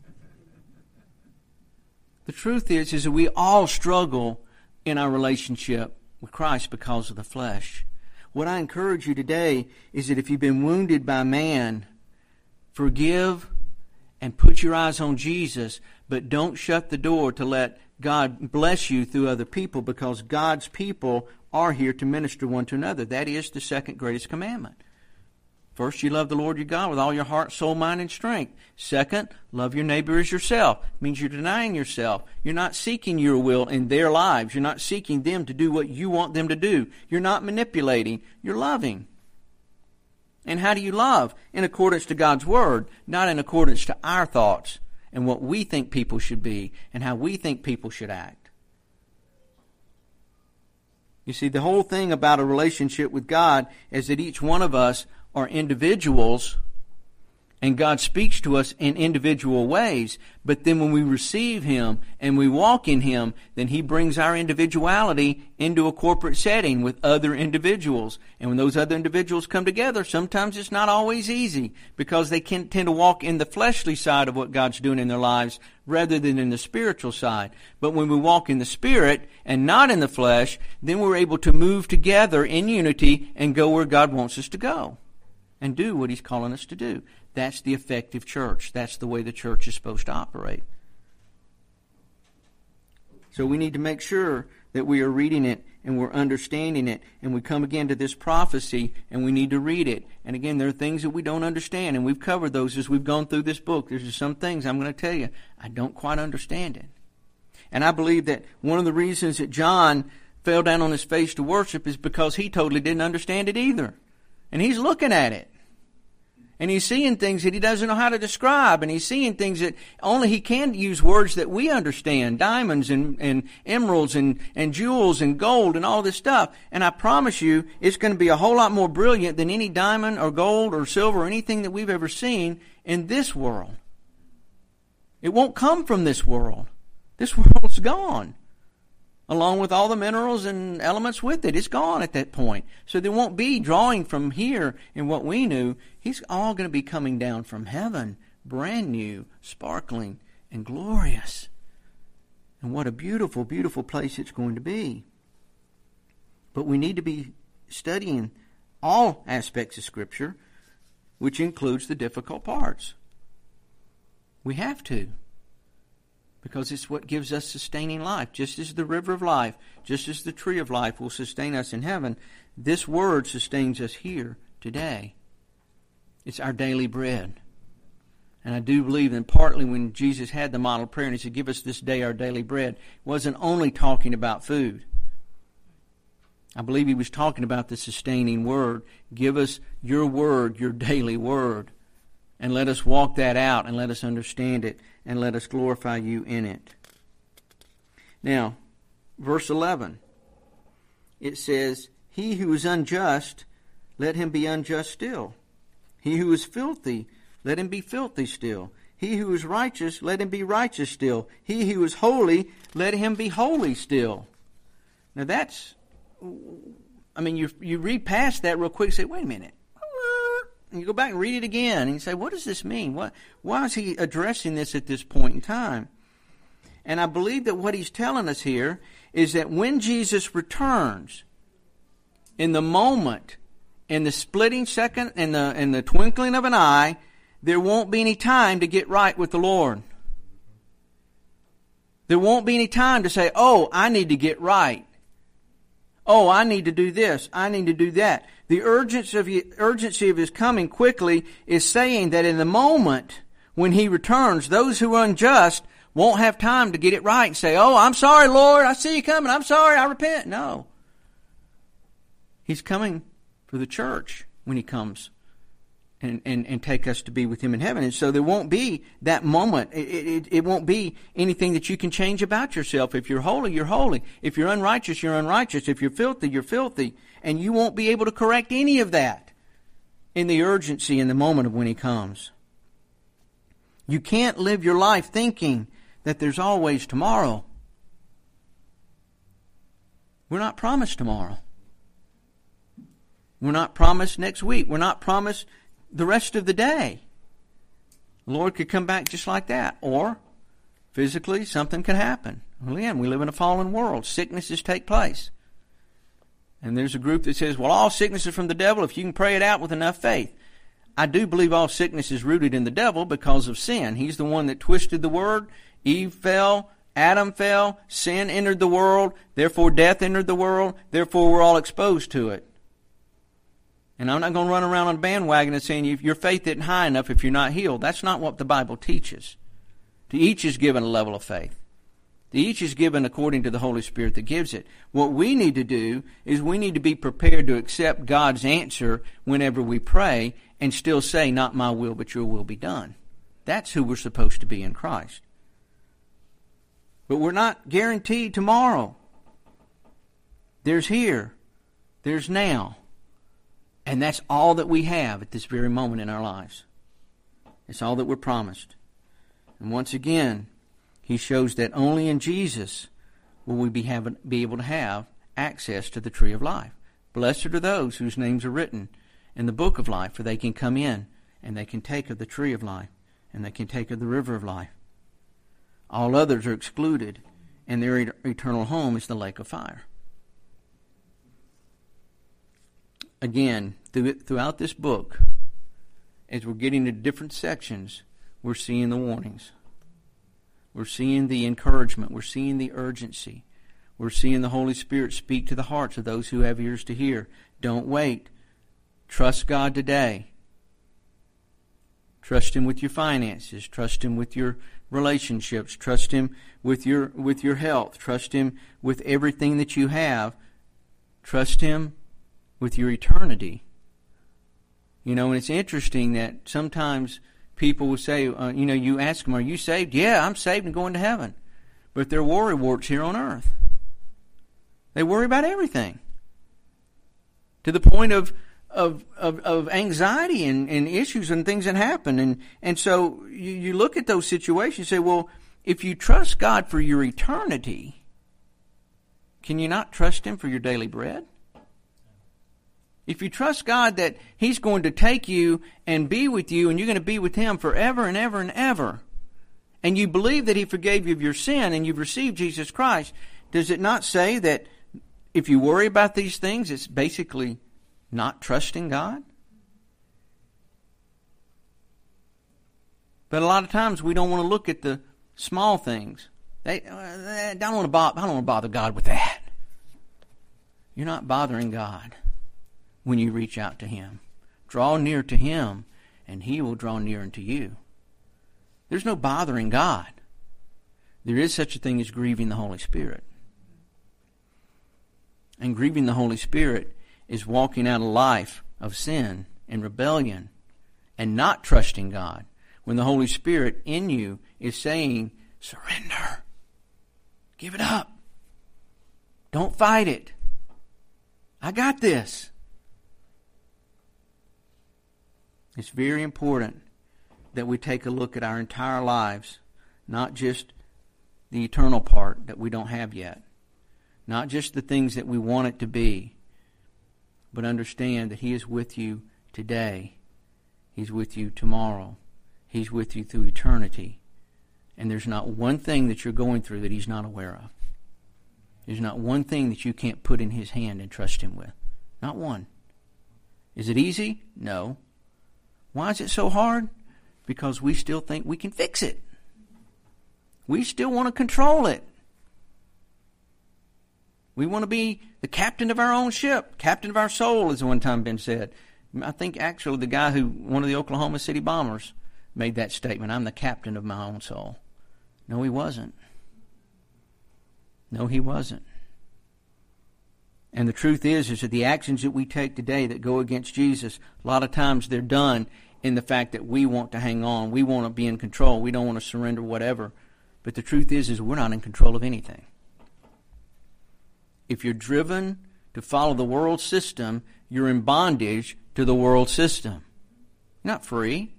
The truth is that we all struggle in our relationship with Christ because of the flesh. What I encourage you today is that if you've been wounded by man, forgive and put your eyes on Jesus, but don't shut the door to let God bless you through other people, because God's people are here to minister one to another. That is the second greatest commandment. First, you love the Lord your God with all your heart, soul, mind, and strength. Second, love your neighbor as yourself. It means you're denying yourself. You're not seeking your will in their lives. You're not seeking them to do what you want them to do. You're not manipulating. You're loving. And how do you love? In accordance to God's Word, not in accordance to our thoughts and what we think people should be and how we think people should act. You see, the whole thing about a relationship with God is that each one of us are individuals and God speaks to us in individual ways. But then when we receive Him and we walk in Him, then He brings our individuality into a corporate setting with other individuals. And when those other individuals come together, sometimes it's not always easy because they can tend to walk in the fleshly side of what God's doing in their lives rather than in the spiritual side. But when we walk in the Spirit and not in the flesh, then we're able to move together in unity and go where God wants us to go and do what He's calling us to do. That's the effective church. That's the way the church is supposed to operate. So we need to make sure that we are reading it and we're understanding it, and we come again to this prophecy and we need to read it. And again, there are things that we don't understand, and we've covered those as we've gone through this book. There's just some things I'm going to tell you, I don't quite understand it. And I believe that one of the reasons that John fell down on his face to worship is because he totally didn't understand it either. And he's looking at it. And he's seeing things that he doesn't know how to describe. And he's seeing things that only he can use words that we understand. Diamonds and emeralds and jewels and gold and all this stuff. And I promise you, it's going to be a whole lot more brilliant than any diamond or gold or silver or anything that we've ever seen in this world. It won't come from this world. This world's gone, along with all the minerals and elements with it. It's gone at that point. So there won't be drawing from here in what we knew. He's all going to be coming down from heaven, brand new, sparkling, and glorious. And what a beautiful, beautiful place it's going to be. But we need to be studying all aspects of Scripture, which includes the difficult parts. We have to. Because it's what gives us sustaining life. Just as the river of life, just as the tree of life will sustain us in heaven, this word sustains us here today. It's our daily bread. And I do believe that partly when Jesus had the model prayer and he said, give us this day our daily bread, wasn't only talking about food. I believe he was talking about the sustaining word. Give us your word, your daily word. And let us walk that out and let us understand it and let us glorify you in it. Now, verse 11, it says, he who is unjust, let him be unjust still. He who is filthy, let him be filthy still. He who is righteous, let him be righteous still. He who is holy, let him be holy still. Now that's, you read past that real quick and say, wait a minute. And you go back and read it again, and you say, what does this mean? Why is he addressing this at this point in time? And I believe that what he's telling us here is that when Jesus returns, in the moment, in the splitting second, in the twinkling of an eye, there won't be any time to get right with the Lord. There won't be any time to say, oh, I need to get right. Oh, I need to do this. I need to do that. The urgency of his coming quickly is saying that in the moment when he returns, those who are unjust won't have time to get it right and say, oh, I'm sorry, Lord. I see you coming. I'm sorry. I repent. No. He's coming for the church when he comes and take us to be with him in heaven. And so there won't be that moment. It won't be anything that you can change about yourself. If you're holy, you're holy. If you're unrighteous, you're unrighteous. If you're filthy, you're filthy. And you won't be able to correct any of that in the urgency in the moment of when he comes. You can't live your life thinking that there's always tomorrow. We're not promised tomorrow. We're not promised next week. We're not promised the rest of the day. The Lord could come back just like that. Or, physically, something could happen. Well, again, we live in a fallen world. Sicknesses take place. And there's a group that says, well, all sickness is from the devil if you can pray it out with enough faith. I do believe all sickness is rooted in the devil because of sin. He's the one that twisted the word. Eve fell. Adam fell. Sin entered the world. Therefore, death entered the world. Therefore, we're all exposed to it. And I'm not going to run around on a bandwagon and saying your faith isn't high enough if you're not healed. That's not what the Bible teaches. To each is given a level of faith. To each is given according to the Holy Spirit that gives it. What we need to do is we need to be prepared to accept God's answer whenever we pray and still say, not my will, but your will be done. That's who we're supposed to be in Christ. But we're not guaranteed tomorrow. There's here. There's now. And that's all that we have at this very moment in our lives. It's all that we're promised. And once again, he shows that only in Jesus will we be able to have access to the tree of life. Blessed are those whose names are written in the book of life, for they can come in and they can take of the tree of life and they can take of the river of life. All others are excluded, and their eternal home is the lake of fire. Again, throughout this book, as we're getting to different sections, we're seeing the warnings. We're seeing the encouragement. We're seeing the urgency. We're seeing the Holy Spirit speak to the hearts of those who have ears to hear. Don't wait. Trust God today. Trust Him with your finances. Trust Him with your relationships. Trust Him with your health. Trust Him with everything that you have. Trust Him with your eternity. And it's interesting that sometimes people will say, you ask them, are you saved? Yeah, I'm saved and going to heaven. But they're worrywarts here on earth. They worry about everything. To the point of anxiety and issues and things that happen. And so you look at those situations and say, well, if you trust God for your eternity, can you not trust Him for your daily bread? If you trust God that He's going to take you and be with you and you're going to be with Him forever and ever and ever, and you believe that He forgave you of your sin and you've received Jesus Christ, does it not say that if you worry about these things, it's basically not trusting God? But a lot of times we don't want to look at the small things. I don't want to bother God with that. You're not bothering God when you reach out to Him. Draw near to Him, and He will draw near unto you. There's no bothering God. There is such a thing as grieving the Holy Spirit. And grieving the Holy Spirit is walking out a life of sin and rebellion and not trusting God. When the Holy Spirit in you is saying, surrender. Give it up. Don't fight it. I got this. It's very important that we take a look at our entire lives, not just the eternal part that we don't have yet, not just the things that we want it to be, but understand that He is with you today. He's with you tomorrow. He's with you through eternity. And there's not one thing that you're going through that He's not aware of. There's not one thing that you can't put in His hand and trust Him with. Not one. Is it easy? No. Why is it so hard? Because we still think we can fix it. We still want to control it. We want to be the captain of our own ship, captain of our soul, as one time been said. I think actually the guy one of the Oklahoma City bombers, made that statement. I'm the captain of my own soul. No, he wasn't. No, he wasn't. And the truth is that the actions that we take today that go against Jesus, a lot of times they're done in the fact that we want to hang on. We want to be in control. We don't want to surrender whatever. But the truth is we're not in control of anything. If you're driven to follow the world system, you're in bondage to the world system. You're not free.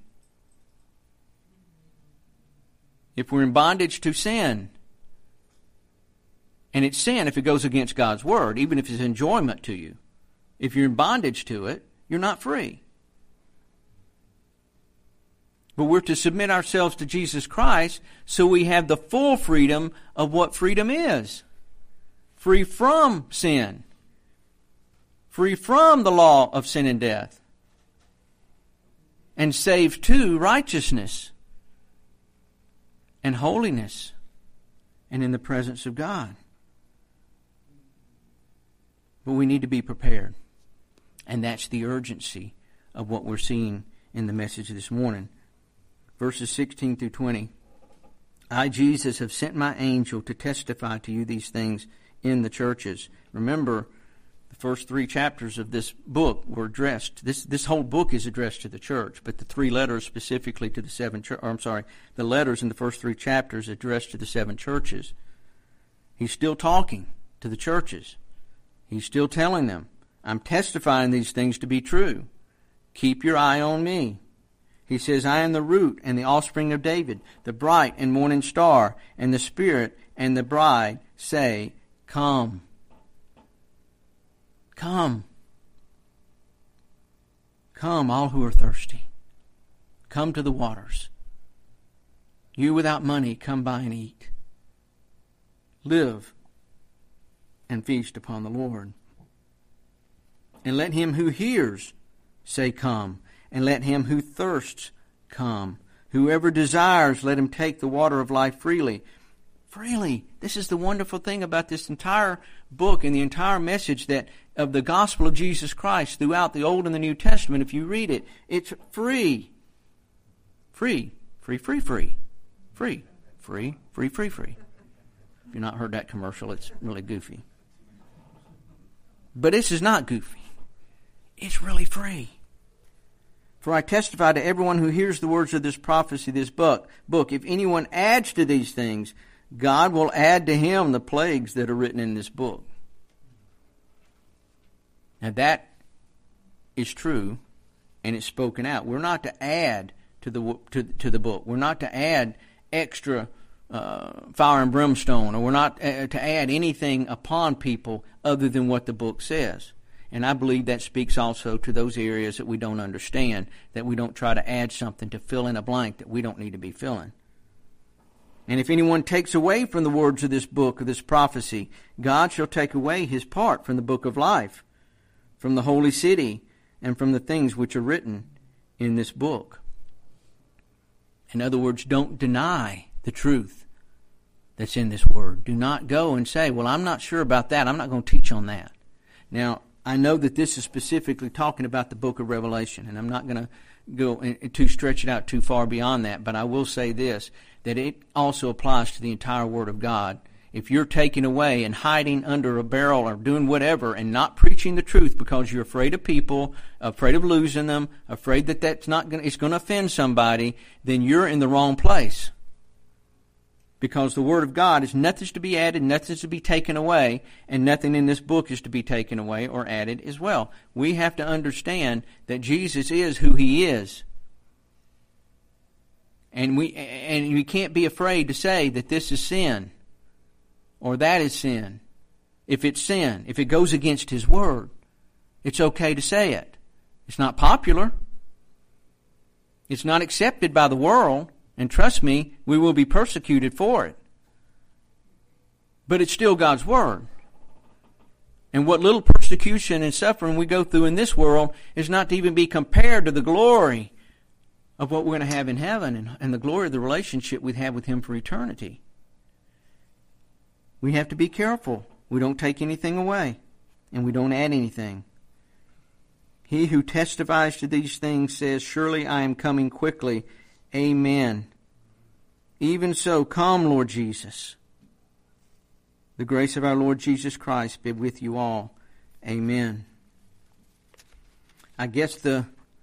If we're in bondage to sin, and it's sin if it goes against God's Word, even if it's enjoyment to you. If you're in bondage to it, you're not free. But we're to submit ourselves to Jesus Christ so we have the full freedom of what freedom is. Free from sin. Free from the law of sin and death. And saved to righteousness and holiness and in the presence of God. But we need to be prepared. And that's the urgency of what we're seeing in the message this morning. Verses 16 through 20. I, Jesus, have sent my angel to testify to you these things in the churches. Remember, the first 3 chapters of this book were addressed. This whole book is addressed to the church, but the 3 letters specifically to the 7 the letters in the first 3 chapters addressed to the 7 churches. He's still talking to the churches. He's still telling them, I'm testifying these things to be true. Keep your eye on me. He says, I am the root and the offspring of David, the bright and morning star, and the Spirit and the bride say, come. Come. Come, all who are thirsty. Come to the waters. You without money, come by and eat. Live and feast upon the Lord. And let him who hears say, come. And let him who thirsts come. Whoever desires, let him take the water of life freely. Freely. This is the wonderful thing about this entire book and the entire message that of the gospel of Jesus Christ throughout the Old and the New Testament. If you read it, it's free. Free. Free, free, free. Free. Free, free, free, free. If you've not heard that commercial, it's really goofy. But this is not goofy. It's really free. For I testify to everyone who hears the words of this prophecy, this book, if anyone adds to these things, God will add to him the plagues that are written in this book. Now that is true, and it's spoken out. We're not to add to the book. We're not to add extra fire and brimstone, or we're not to add anything upon people other than what the book says. And I believe that speaks also to those areas that we don't understand, that we don't try to add something to fill in a blank that we don't need to be filling. And if anyone takes away from the words of this book, of this prophecy, God shall take away his part from the book of life, from the holy city, and from the things which are written in this book. In other words, don't deny the truth that's in this word. Do not go and say, well, I'm not sure about that. I'm not going to teach on that. Now, I know that this is specifically talking about the book of Revelation, and I'm not going to go to stretch it out too far beyond that, but I will say this, that it also applies to the entire Word of God. If you're taken away and hiding under a barrel or doing whatever and not preaching the truth because you're afraid of people, afraid of losing them, afraid that it's going to offend somebody, then you're in the wrong place. Because the Word of God is nothing to be added, nothing to be taken away, and nothing in this book is to be taken away or added as well. We have to understand that Jesus is who He is. And we can't be afraid to say that this is sin or that is sin. If it's sin, if it goes against His Word, it's okay to say it. It's not popular. It's not accepted by the world. And trust me, we will be persecuted for it. But it's still God's Word. And what little persecution and suffering we go through in this world is not to even be compared to the glory of what we're going to have in heaven and the glory of the relationship we have with Him for eternity. We have to be careful. We don't take anything away, and we don't add anything. He who testifies to these things says, surely I am coming quickly. Amen. Even so, come, Lord Jesus. The grace of our Lord Jesus Christ be with you all. Amen. I guess the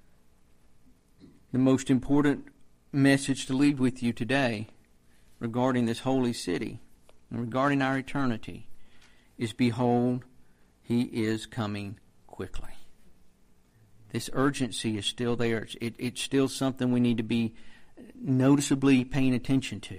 most important message to leave with you today regarding this holy city and regarding our eternity is, behold, He is coming quickly. This urgency is still there. It's still something we need to be noticeably paying attention to.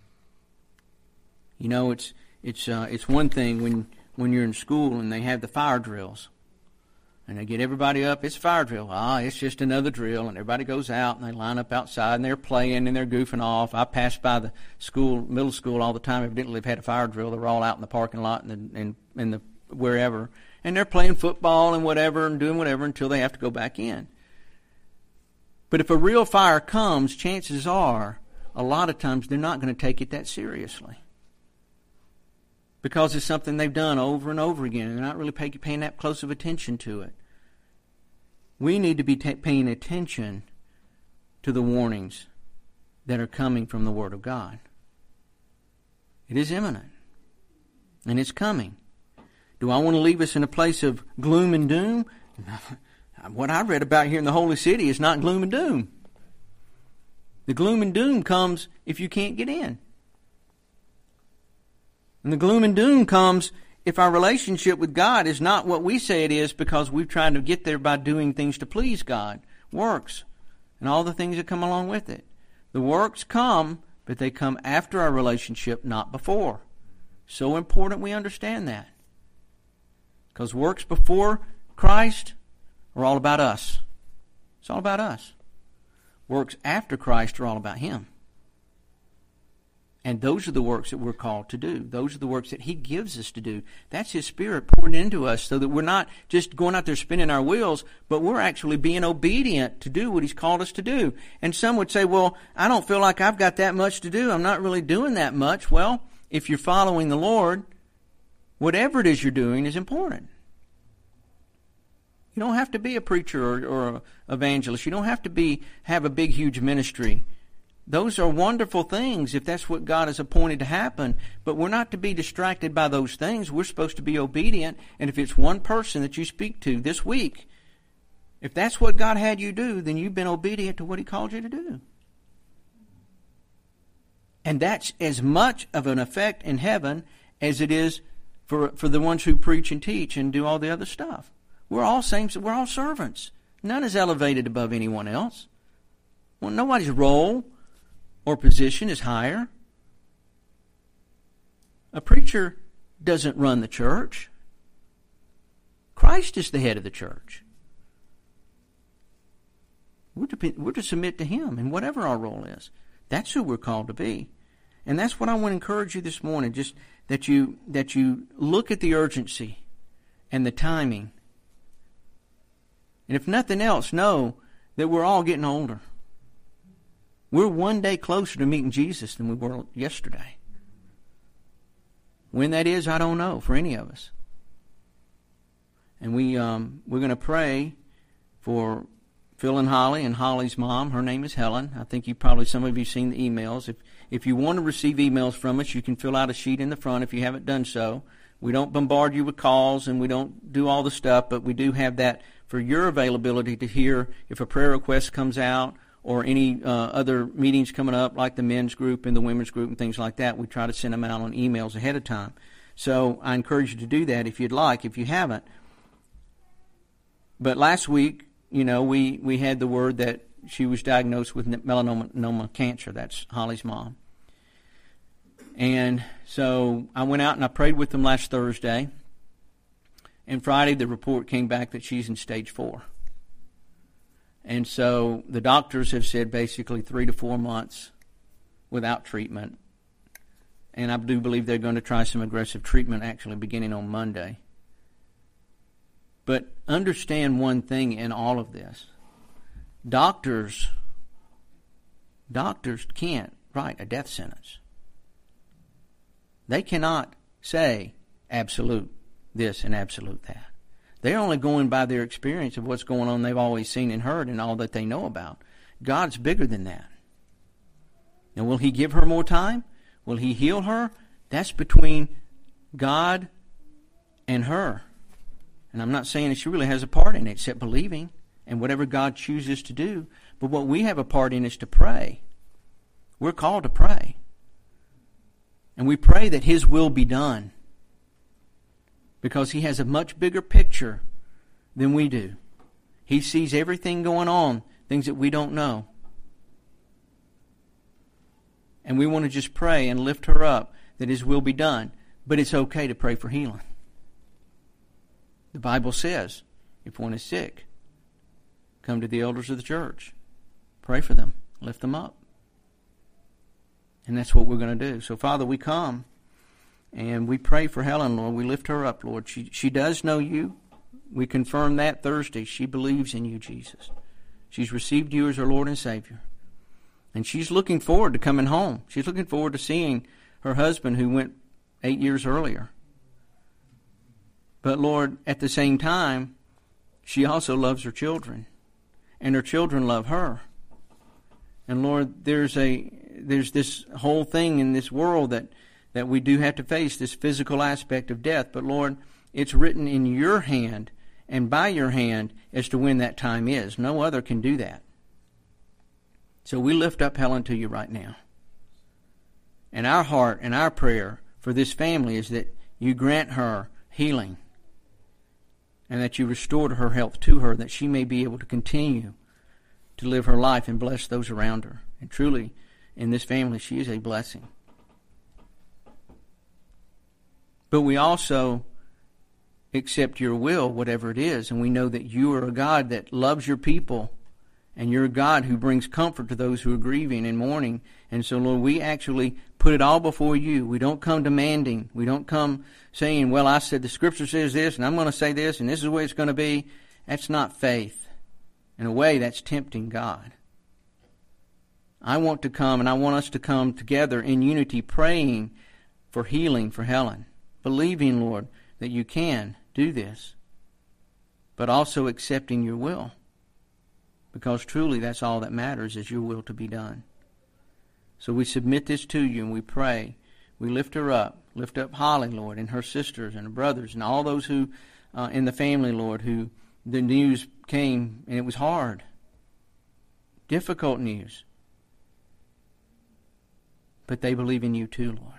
You know, it's one thing when you're in school and they have the fire drills, and they get everybody up. It's a fire drill. It's just another drill, and everybody goes out and they line up outside and they're playing and they're goofing off. I pass by the school, middle school, all the time. Evidently, they've had a fire drill. They're all out in the parking lot and in the wherever, and they're playing football and whatever and doing whatever until they have to go back in. But if a real fire comes, chances are, a lot of times they're not going to take it that seriously. Because it's something they've done over and over again, and they're not really paying that close of attention to it. We need to be paying attention to the warnings that are coming from the Word of God. It is imminent, and it's coming. Do I want to leave us in a place of gloom and doom? What I read about here in the Holy City is not gloom and doom. The gloom and doom comes if you can't get in. And the gloom and doom comes if our relationship with God is not what we say it is, because we've tried to get there by doing things to please God, works, and all the things that come along with it. The works come, but they come after our relationship, not before. So important we understand that. Because works before Christ are all about us. It's all about us. Works after Christ are all about Him. And those are the works that we're called to do. Those are the works that He gives us to do. That's His Spirit pouring into us, so that we're not just going out there spinning our wheels, but we're actually being obedient to do what He's called us to do. And some would say, well, I don't feel like I've got that much to do. I'm not really doing that much. Well, if you're following the Lord, whatever it is you're doing is important. You don't have to be a preacher or an evangelist. You don't have to have a big, huge ministry. Those are wonderful things if that's what God has appointed to happen. But we're not to be distracted by those things. We're supposed to be obedient. And if it's one person that you speak to this week, If that's what God had you do, then you've been obedient to what He called you to do. And that's as much of an effect in heaven as it is for the ones who preach and teach and do all the other stuff. We're all saints. We're all servants. None is elevated above anyone else. Well, nobody's role or position is higher. A preacher doesn't run the church. Christ is the head of the church. We're to submit to Him in whatever our role is. That's who we're called to be. And that's what I want to encourage you this morning, just that you look at the urgency and the timing. And if nothing else, know that we're all getting older. We're one day closer to meeting Jesus than we were yesterday. When that is, I don't know for any of us. And we're going to pray for Phil and Holly and Holly's mom. Her name is Helen. I think some of you seen the emails. If you want to receive emails from us, you can fill out a sheet in the front if you haven't done so. We don't bombard you with calls and we don't do all the stuff, but we do have that for your availability to hear if a prayer request comes out or any other meetings coming up like the men's group and the women's group and things like that. We try to send them out on emails ahead of time. So I encourage you to do that if you'd like, if you haven't. But last week, we had the word that she was diagnosed with melanoma cancer. That's Holly's mom. And so I went out and I prayed with them last Thursday. And Friday the report came back that she's in stage 4. And so the doctors have said basically 3 to 4 months without treatment. And I do believe they're going to try some aggressive treatment actually beginning on Monday. But understand one thing in all of this. Doctors can't write a death sentence. They cannot say absolute this and absolute that. They're only going by their experience of what's going on they've always seen and heard and all that they know about. God's bigger than that. Now, will He give her more time? Will He heal her? That's between God and her. And I'm not saying that she really has a part in it except believing and whatever God chooses to do. But what we have a part in is to pray. We're called to pray. And we pray that His will be done. Because He has a much bigger picture than we do. He sees everything going on, things that we don't know. And we want to just pray and lift her up that His will be done. But it's okay to pray for healing. The Bible says, if one is sick, come to the elders of the church. Pray for them. Lift them up. And that's what we're going to do. So, Father, we come and we pray for Helen, Lord. We lift her up, Lord. She does know You. We confirmed that Thursday. She believes in You, Jesus. She's received You as her Lord and Savior. And she's looking forward to coming home. She's looking forward to seeing her husband who went 8 years earlier. But, Lord, at the same time, she also loves her children. And her children love her. And, Lord, there's this whole thing in this world that we do have to face, this physical aspect of death. But, Lord, it's written in Your hand and by Your hand as to when that time is. No other can do that. So we lift up Helen to You right now. And our heart and our prayer for this family is that You grant her healing. And that You restore her health to her, that she may be able to continue to live her life and bless those around her. And truly, in this family, she is a blessing. But we also accept Your will, whatever it is, and we know that You are a God that loves Your people, and You're a God who brings comfort to those who are grieving and mourning. And so, Lord, we actually put it all before You. We don't come demanding. We don't come saying, well, I said the Scripture says this, and I'm going to say this, and this is the way it's going to be. That's not faith. In a way, that's tempting God. I want to come, and I want us to come together in unity, praying for healing for Helen, believing, Lord, that You can do this, but also accepting Your will. Because truly that's all that matters, is Your will to be done. So we submit this to You and we pray. We lift her up. Lift up Holly, Lord, and her sisters and her brothers and all those who in the family, Lord, who the news came, and it was hard. Difficult news. But they believe in you too, Lord.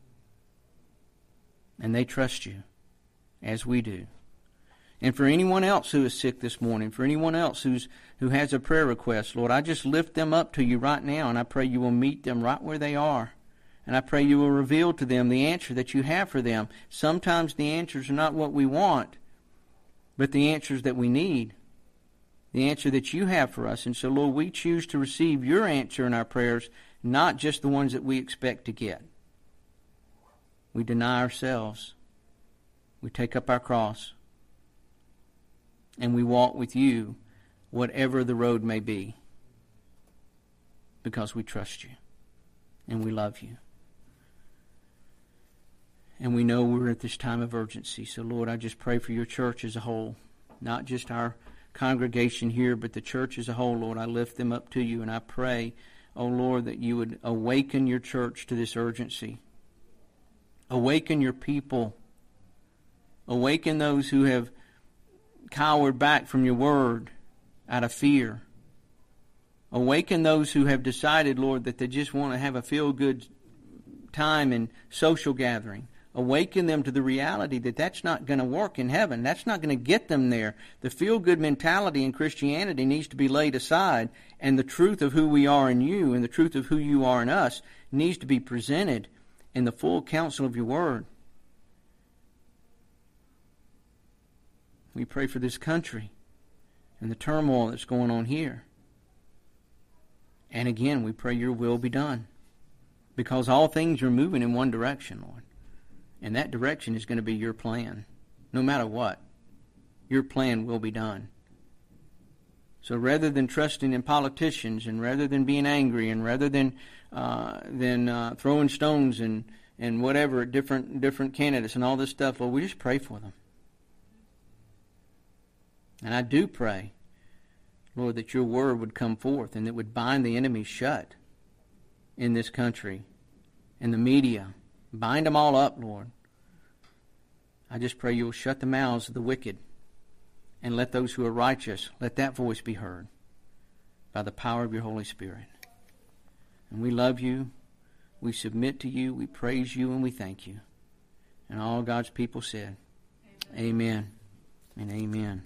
And they trust you, as we do. And for anyone else who is sick this morning, for anyone else who has a prayer request, Lord, I just lift them up to you right now, and I pray you will meet them right where they are. And I pray you will reveal to them the answer that you have for them. Sometimes the answers are not what we want, but the answers that we need. The answer that you have for us. And so, Lord, we choose to receive your answer in our prayers, not just the ones that we expect to get. We deny ourselves. We take up our cross. And we walk with you, whatever the road may be, because we trust you and we love you. And we know we're at this time of urgency. So, Lord, I just pray for your church as a whole, not just our congregation here, but the church as a whole, Lord. I lift them up to you, and I pray, oh Lord, that you would awaken your church to this urgency. Awaken your people. Awaken those who have cowered back from your word out of fear. Awaken those who have decided, Lord, that they just want to have a feel-good time and social gathering. Awaken them to the reality that that's not going to work in heaven. That's not going to get them there. The feel-good mentality in Christianity needs to be laid aside, and the truth of who we are in you and the truth of who you are in us needs to be presented in the full counsel of your word. We pray for this country and the turmoil that's going on here. And again, we pray your will be done, because all things are moving in one direction, Lord. And that direction is going to be your plan. No matter what, your plan will be done. So rather than trusting in politicians, and rather than being angry, and rather than throwing stones and whatever, different candidates and all this stuff, Lord, we just pray for them. And I do pray, Lord, that your word would come forth and that would bind the enemy shut in this country, in the media. Bind them all up, Lord. I just pray you will shut the mouths of the wicked and let those who are righteous, let that voice be heard by the power of your Holy Spirit. And we love you, we submit to you, we praise you, and we thank you. And all God's people said, amen and amen.